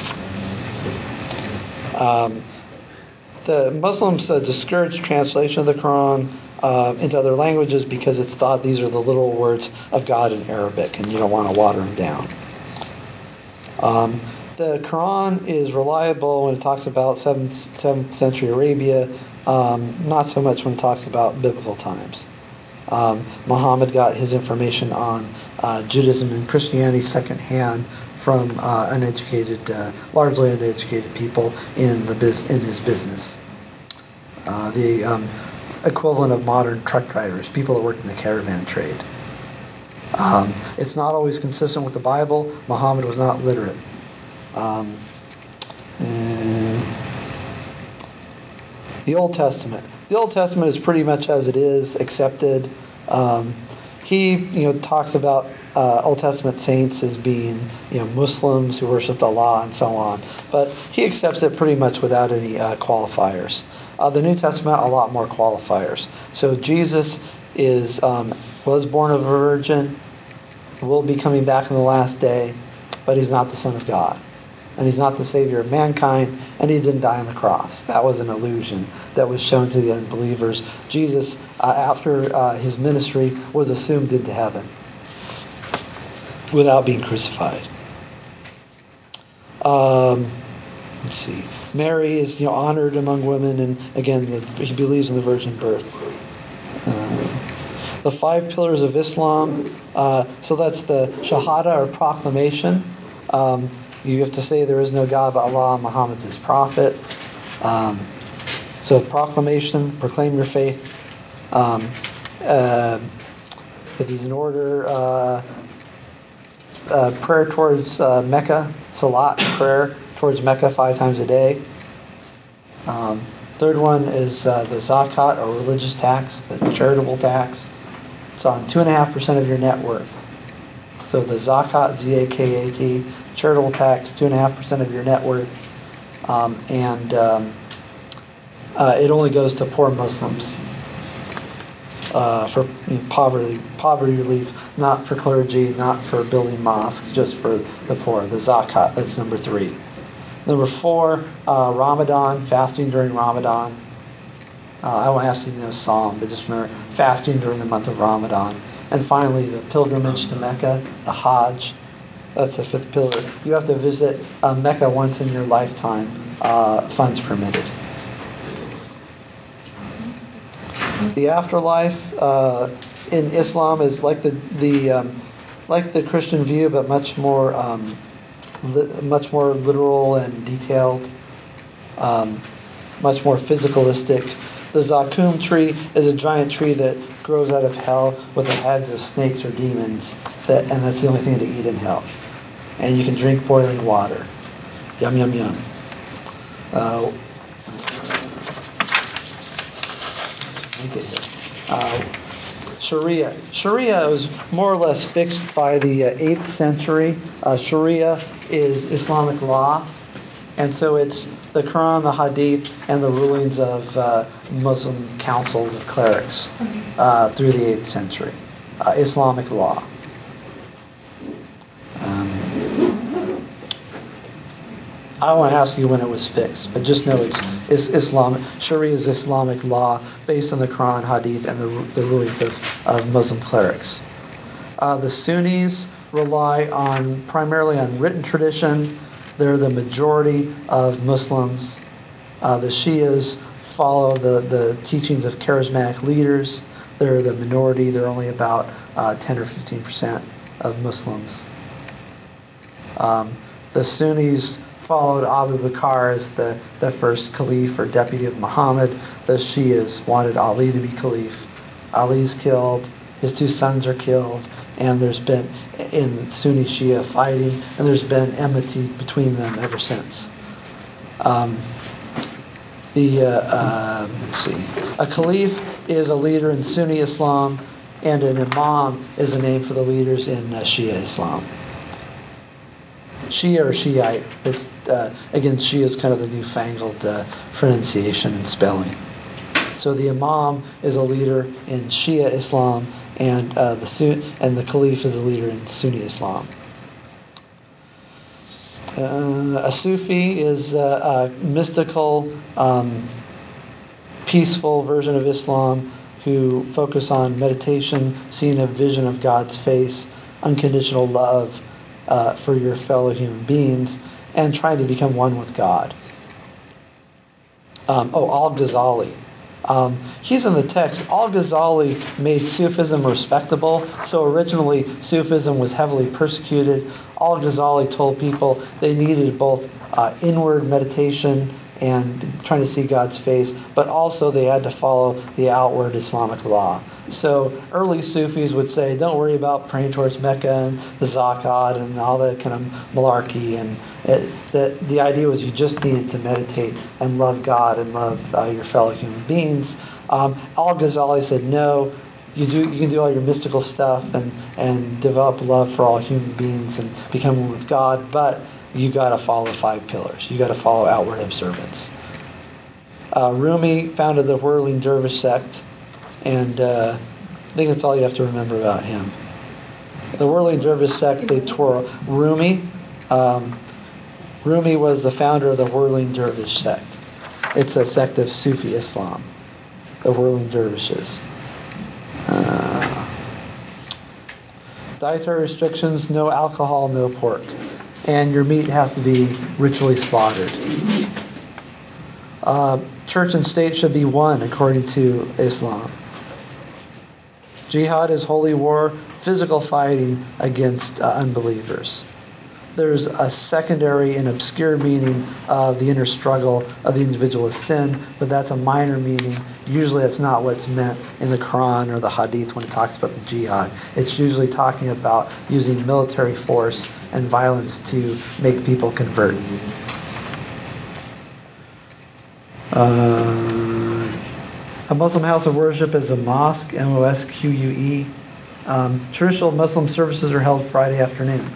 Um, The Muslims uh, discourage translation of the Quran uh, into other languages because it's thought these are the literal words of God in Arabic, and you don't want to water them down. Um, the Quran is reliable when it talks about seventh, seventh century Arabia, um, not so much when it talks about biblical times. Um, Muhammad got his information on uh, Judaism and Christianity secondhand from uh, uneducated, uh, largely uneducated people in the biz- in his business. Uh, the um, equivalent of modern truck drivers, people that work in the caravan trade. Um, it's not always consistent with the Bible. Muhammad was not literate. Um, the Old Testament. The Old Testament is pretty much as it is, accepted. Um, he, you know, talks about uh, Old Testament saints as being, you know, Muslims who worshipped Allah and so on. But he accepts it pretty much without any uh, qualifiers. Uh, the New Testament, a lot more qualifiers. So Jesus is um, was born of a virgin, will be coming back in the last day, but he's not the Son of God. And he's not the Savior of mankind, and he didn't die on the cross. That was an illusion that was shown to the unbelievers. Jesus, uh, after uh, his ministry, was assumed into heaven without being crucified. Um, let's see. Mary is, you know, honored among women, and again, the, he believes in the virgin birth. Uh, the five pillars of Islam. Uh, so that's the Shahada, or proclamation. Um, You have to say there is no God but Allah, Muhammad is his prophet. Um, so proclamation, proclaim your faith. Um, uh, if he's in order, uh, uh, prayer towards uh, Mecca, salat, prayer towards Mecca five times a day. Um, third one is uh, the zakat, or religious tax, the charitable tax. It's on two and a half percent of your net worth. So the zakat, Z A K A T, charitable tax, two and a half percent of your net worth, um, and um, uh, it only goes to poor Muslims uh, for you know, poverty poverty relief, not for clergy, not for building mosques, just for the poor. The zakat, that's number three. Number four, uh, Ramadan, fasting during Ramadan. Uh, I won't ask you to know Psalm, but just remember fasting during the month of Ramadan. And finally, the pilgrimage to Mecca, the Hajj. That's the fifth pillar. You have to visit uh, Mecca once in your lifetime, uh, funds permitted. The afterlife uh, in Islam is like the the um, like the Christian view, but much more um, li- much more literal and detailed, um, much more physicalistic. The Zakum tree is a giant tree that grows out of hell with the heads of snakes or demons, that, and that's the only thing to eat in hell. And you can drink boiling water. Yum, yum, yum. Uh, uh, Sharia. Sharia was more or less fixed by the uh, eighth century. Uh, Sharia is Islamic law. And so it's the Quran, the Hadith, and the rulings of uh, Muslim councils of clerics uh, through the eighth century. Uh, Islamic law. Um, I don't want to ask you when it was fixed, but just know it's, it's Islamic. Sharia is Islamic law based on the Quran, Hadith, and the, the rulings of, of Muslim clerics. Uh, the Sunnis rely on primarily on written tradition. They're the majority of Muslims. Uh, the Shias follow the, the teachings of charismatic leaders. They're the minority. They're only about uh, ten or fifteen percent of Muslims. Um, the Sunnis followed Abu Bakr as the, the first caliph or deputy of Muhammad. The Shias wanted Ali to be caliph. Ali's killed. His two sons are killed. And there's been, in Sunni Shia fighting, and there's been enmity between them ever since. Um, the uh, uh, let's see, a caliph is a leader in Sunni Islam, and an imam is a name for the leaders in uh, Shia Islam. Shia or Shiite. It's uh, again, Shia is kind of the newfangled uh, pronunciation and spelling. So the imam is a leader in Shia Islam, and uh, the Sun- and the caliph is a leader in Sunni Islam. Uh, a Sufi is a, a mystical, um, peaceful version of Islam who focus on meditation, seeing a vision of God's face, unconditional love uh, for your fellow human beings, and trying to become one with God. Um, oh, Al-Ghazali. Um, he's in the text. Al-Ghazali made Sufism respectable. So originally, Sufism was heavily persecuted. Al-Ghazali told people they needed both uh, inward meditation and trying to see God's face, but also they had to follow the outward Islamic law. So early Sufis would say, don't worry about praying towards Mecca and the zakat and all that kind of malarkey. And it, the, the idea was you just needed to meditate and love God and love uh, your fellow human beings. Um, Al-Ghazali said, no, you do you can do all your mystical stuff and, and develop love for all human beings and become one with God, but you got to follow five pillars. You got to follow outward observance. Uh, Rumi founded the Whirling Dervish sect, and uh, I think that's all you have to remember about him. The Whirling Dervish sect, they twirl. Rumi, um, Rumi was the founder of the Whirling Dervish sect. It's a sect of Sufi Islam, the Whirling Dervishes. Uh, dietary restrictions: no alcohol, no pork. And your meat has to be ritually slaughtered. Uh, church and state should be one according to Islam. Jihad is holy war, physical fighting against uh, unbelievers. There's a secondary and obscure meaning of the inner struggle of the individual with sin, but that's a minor meaning. Usually that's not what's meant in the Quran or the Hadith when it talks about the jihad. It's usually talking about using military force and violence to make people convert. Uh, a Muslim house of worship is a mosque, M O S Q U E. Um, traditional Muslim services are held Friday afternoon.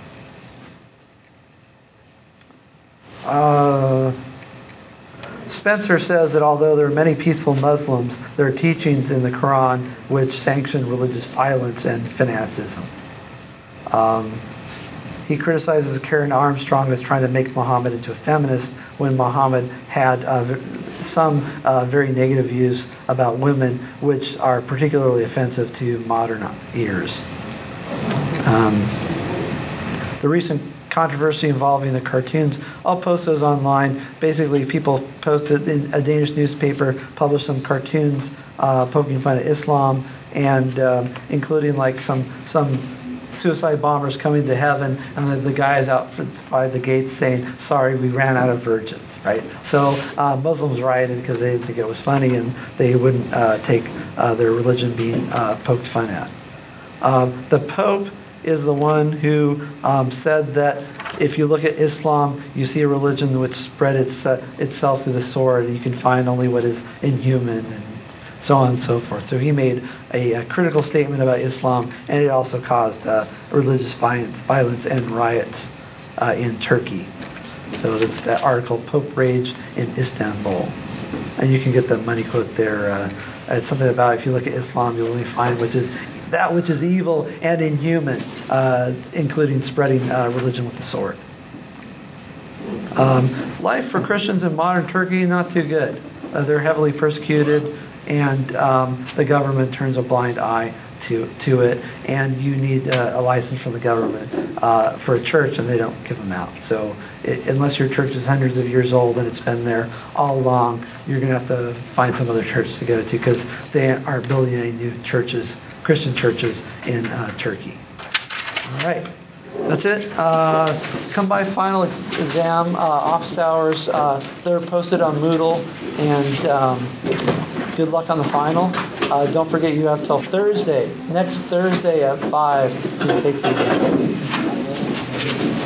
Uh, Spencer says that although there are many peaceful Muslims, there are teachings in the Quran which sanction religious violence and fanaticism. Um, he criticizes Karen Armstrong as trying to make Muhammad into a feminist when Muhammad had uh, some uh, very negative views about women, which are particularly offensive to modern ears. Um, the recent controversy involving the cartoons, I'll post those online. Basically, people posted in a Danish newspaper, published some cartoons uh, poking fun at Islam, and uh, including like some some suicide bombers coming to heaven, and the, the guys out by the gates saying, "Sorry, we ran out of virgins." Right? So uh, Muslims rioted because they didn't think it was funny, and they wouldn't uh, take uh, their religion being uh, poked fun at. Um, the Pope is the one who um, said that if you look at Islam, you see a religion which spread its, uh, itself through the sword, and you can find only what is inhuman, and so on and so forth. So he made a, a critical statement about Islam, and it also caused uh, religious violence, violence and riots uh, in Turkey. So that's that article, Pope Rage in Istanbul. And you can get the money quote there. Uh, it's something about if you look at Islam, you'll only find which is that which is evil and inhuman, uh, including spreading uh, religion with the sword. Um, life for Christians in modern Turkey, not too good. Uh, they're heavily persecuted, and um, the government turns a blind eye to to it, and you need uh, a license from the government uh, for a church, and they don't give them out. So it, unless your church is hundreds of years old and it's been there all along, you're going to have to find some other church to go to, because they aren't building any new churches, Christian churches in uh, Turkey. All right. That's it. Uh, come by final ex- exam, uh, office hours. Uh, they're posted on Moodle, and um, good luck on the final. Uh, don't forget you have till Thursday, next Thursday at five to take the exam.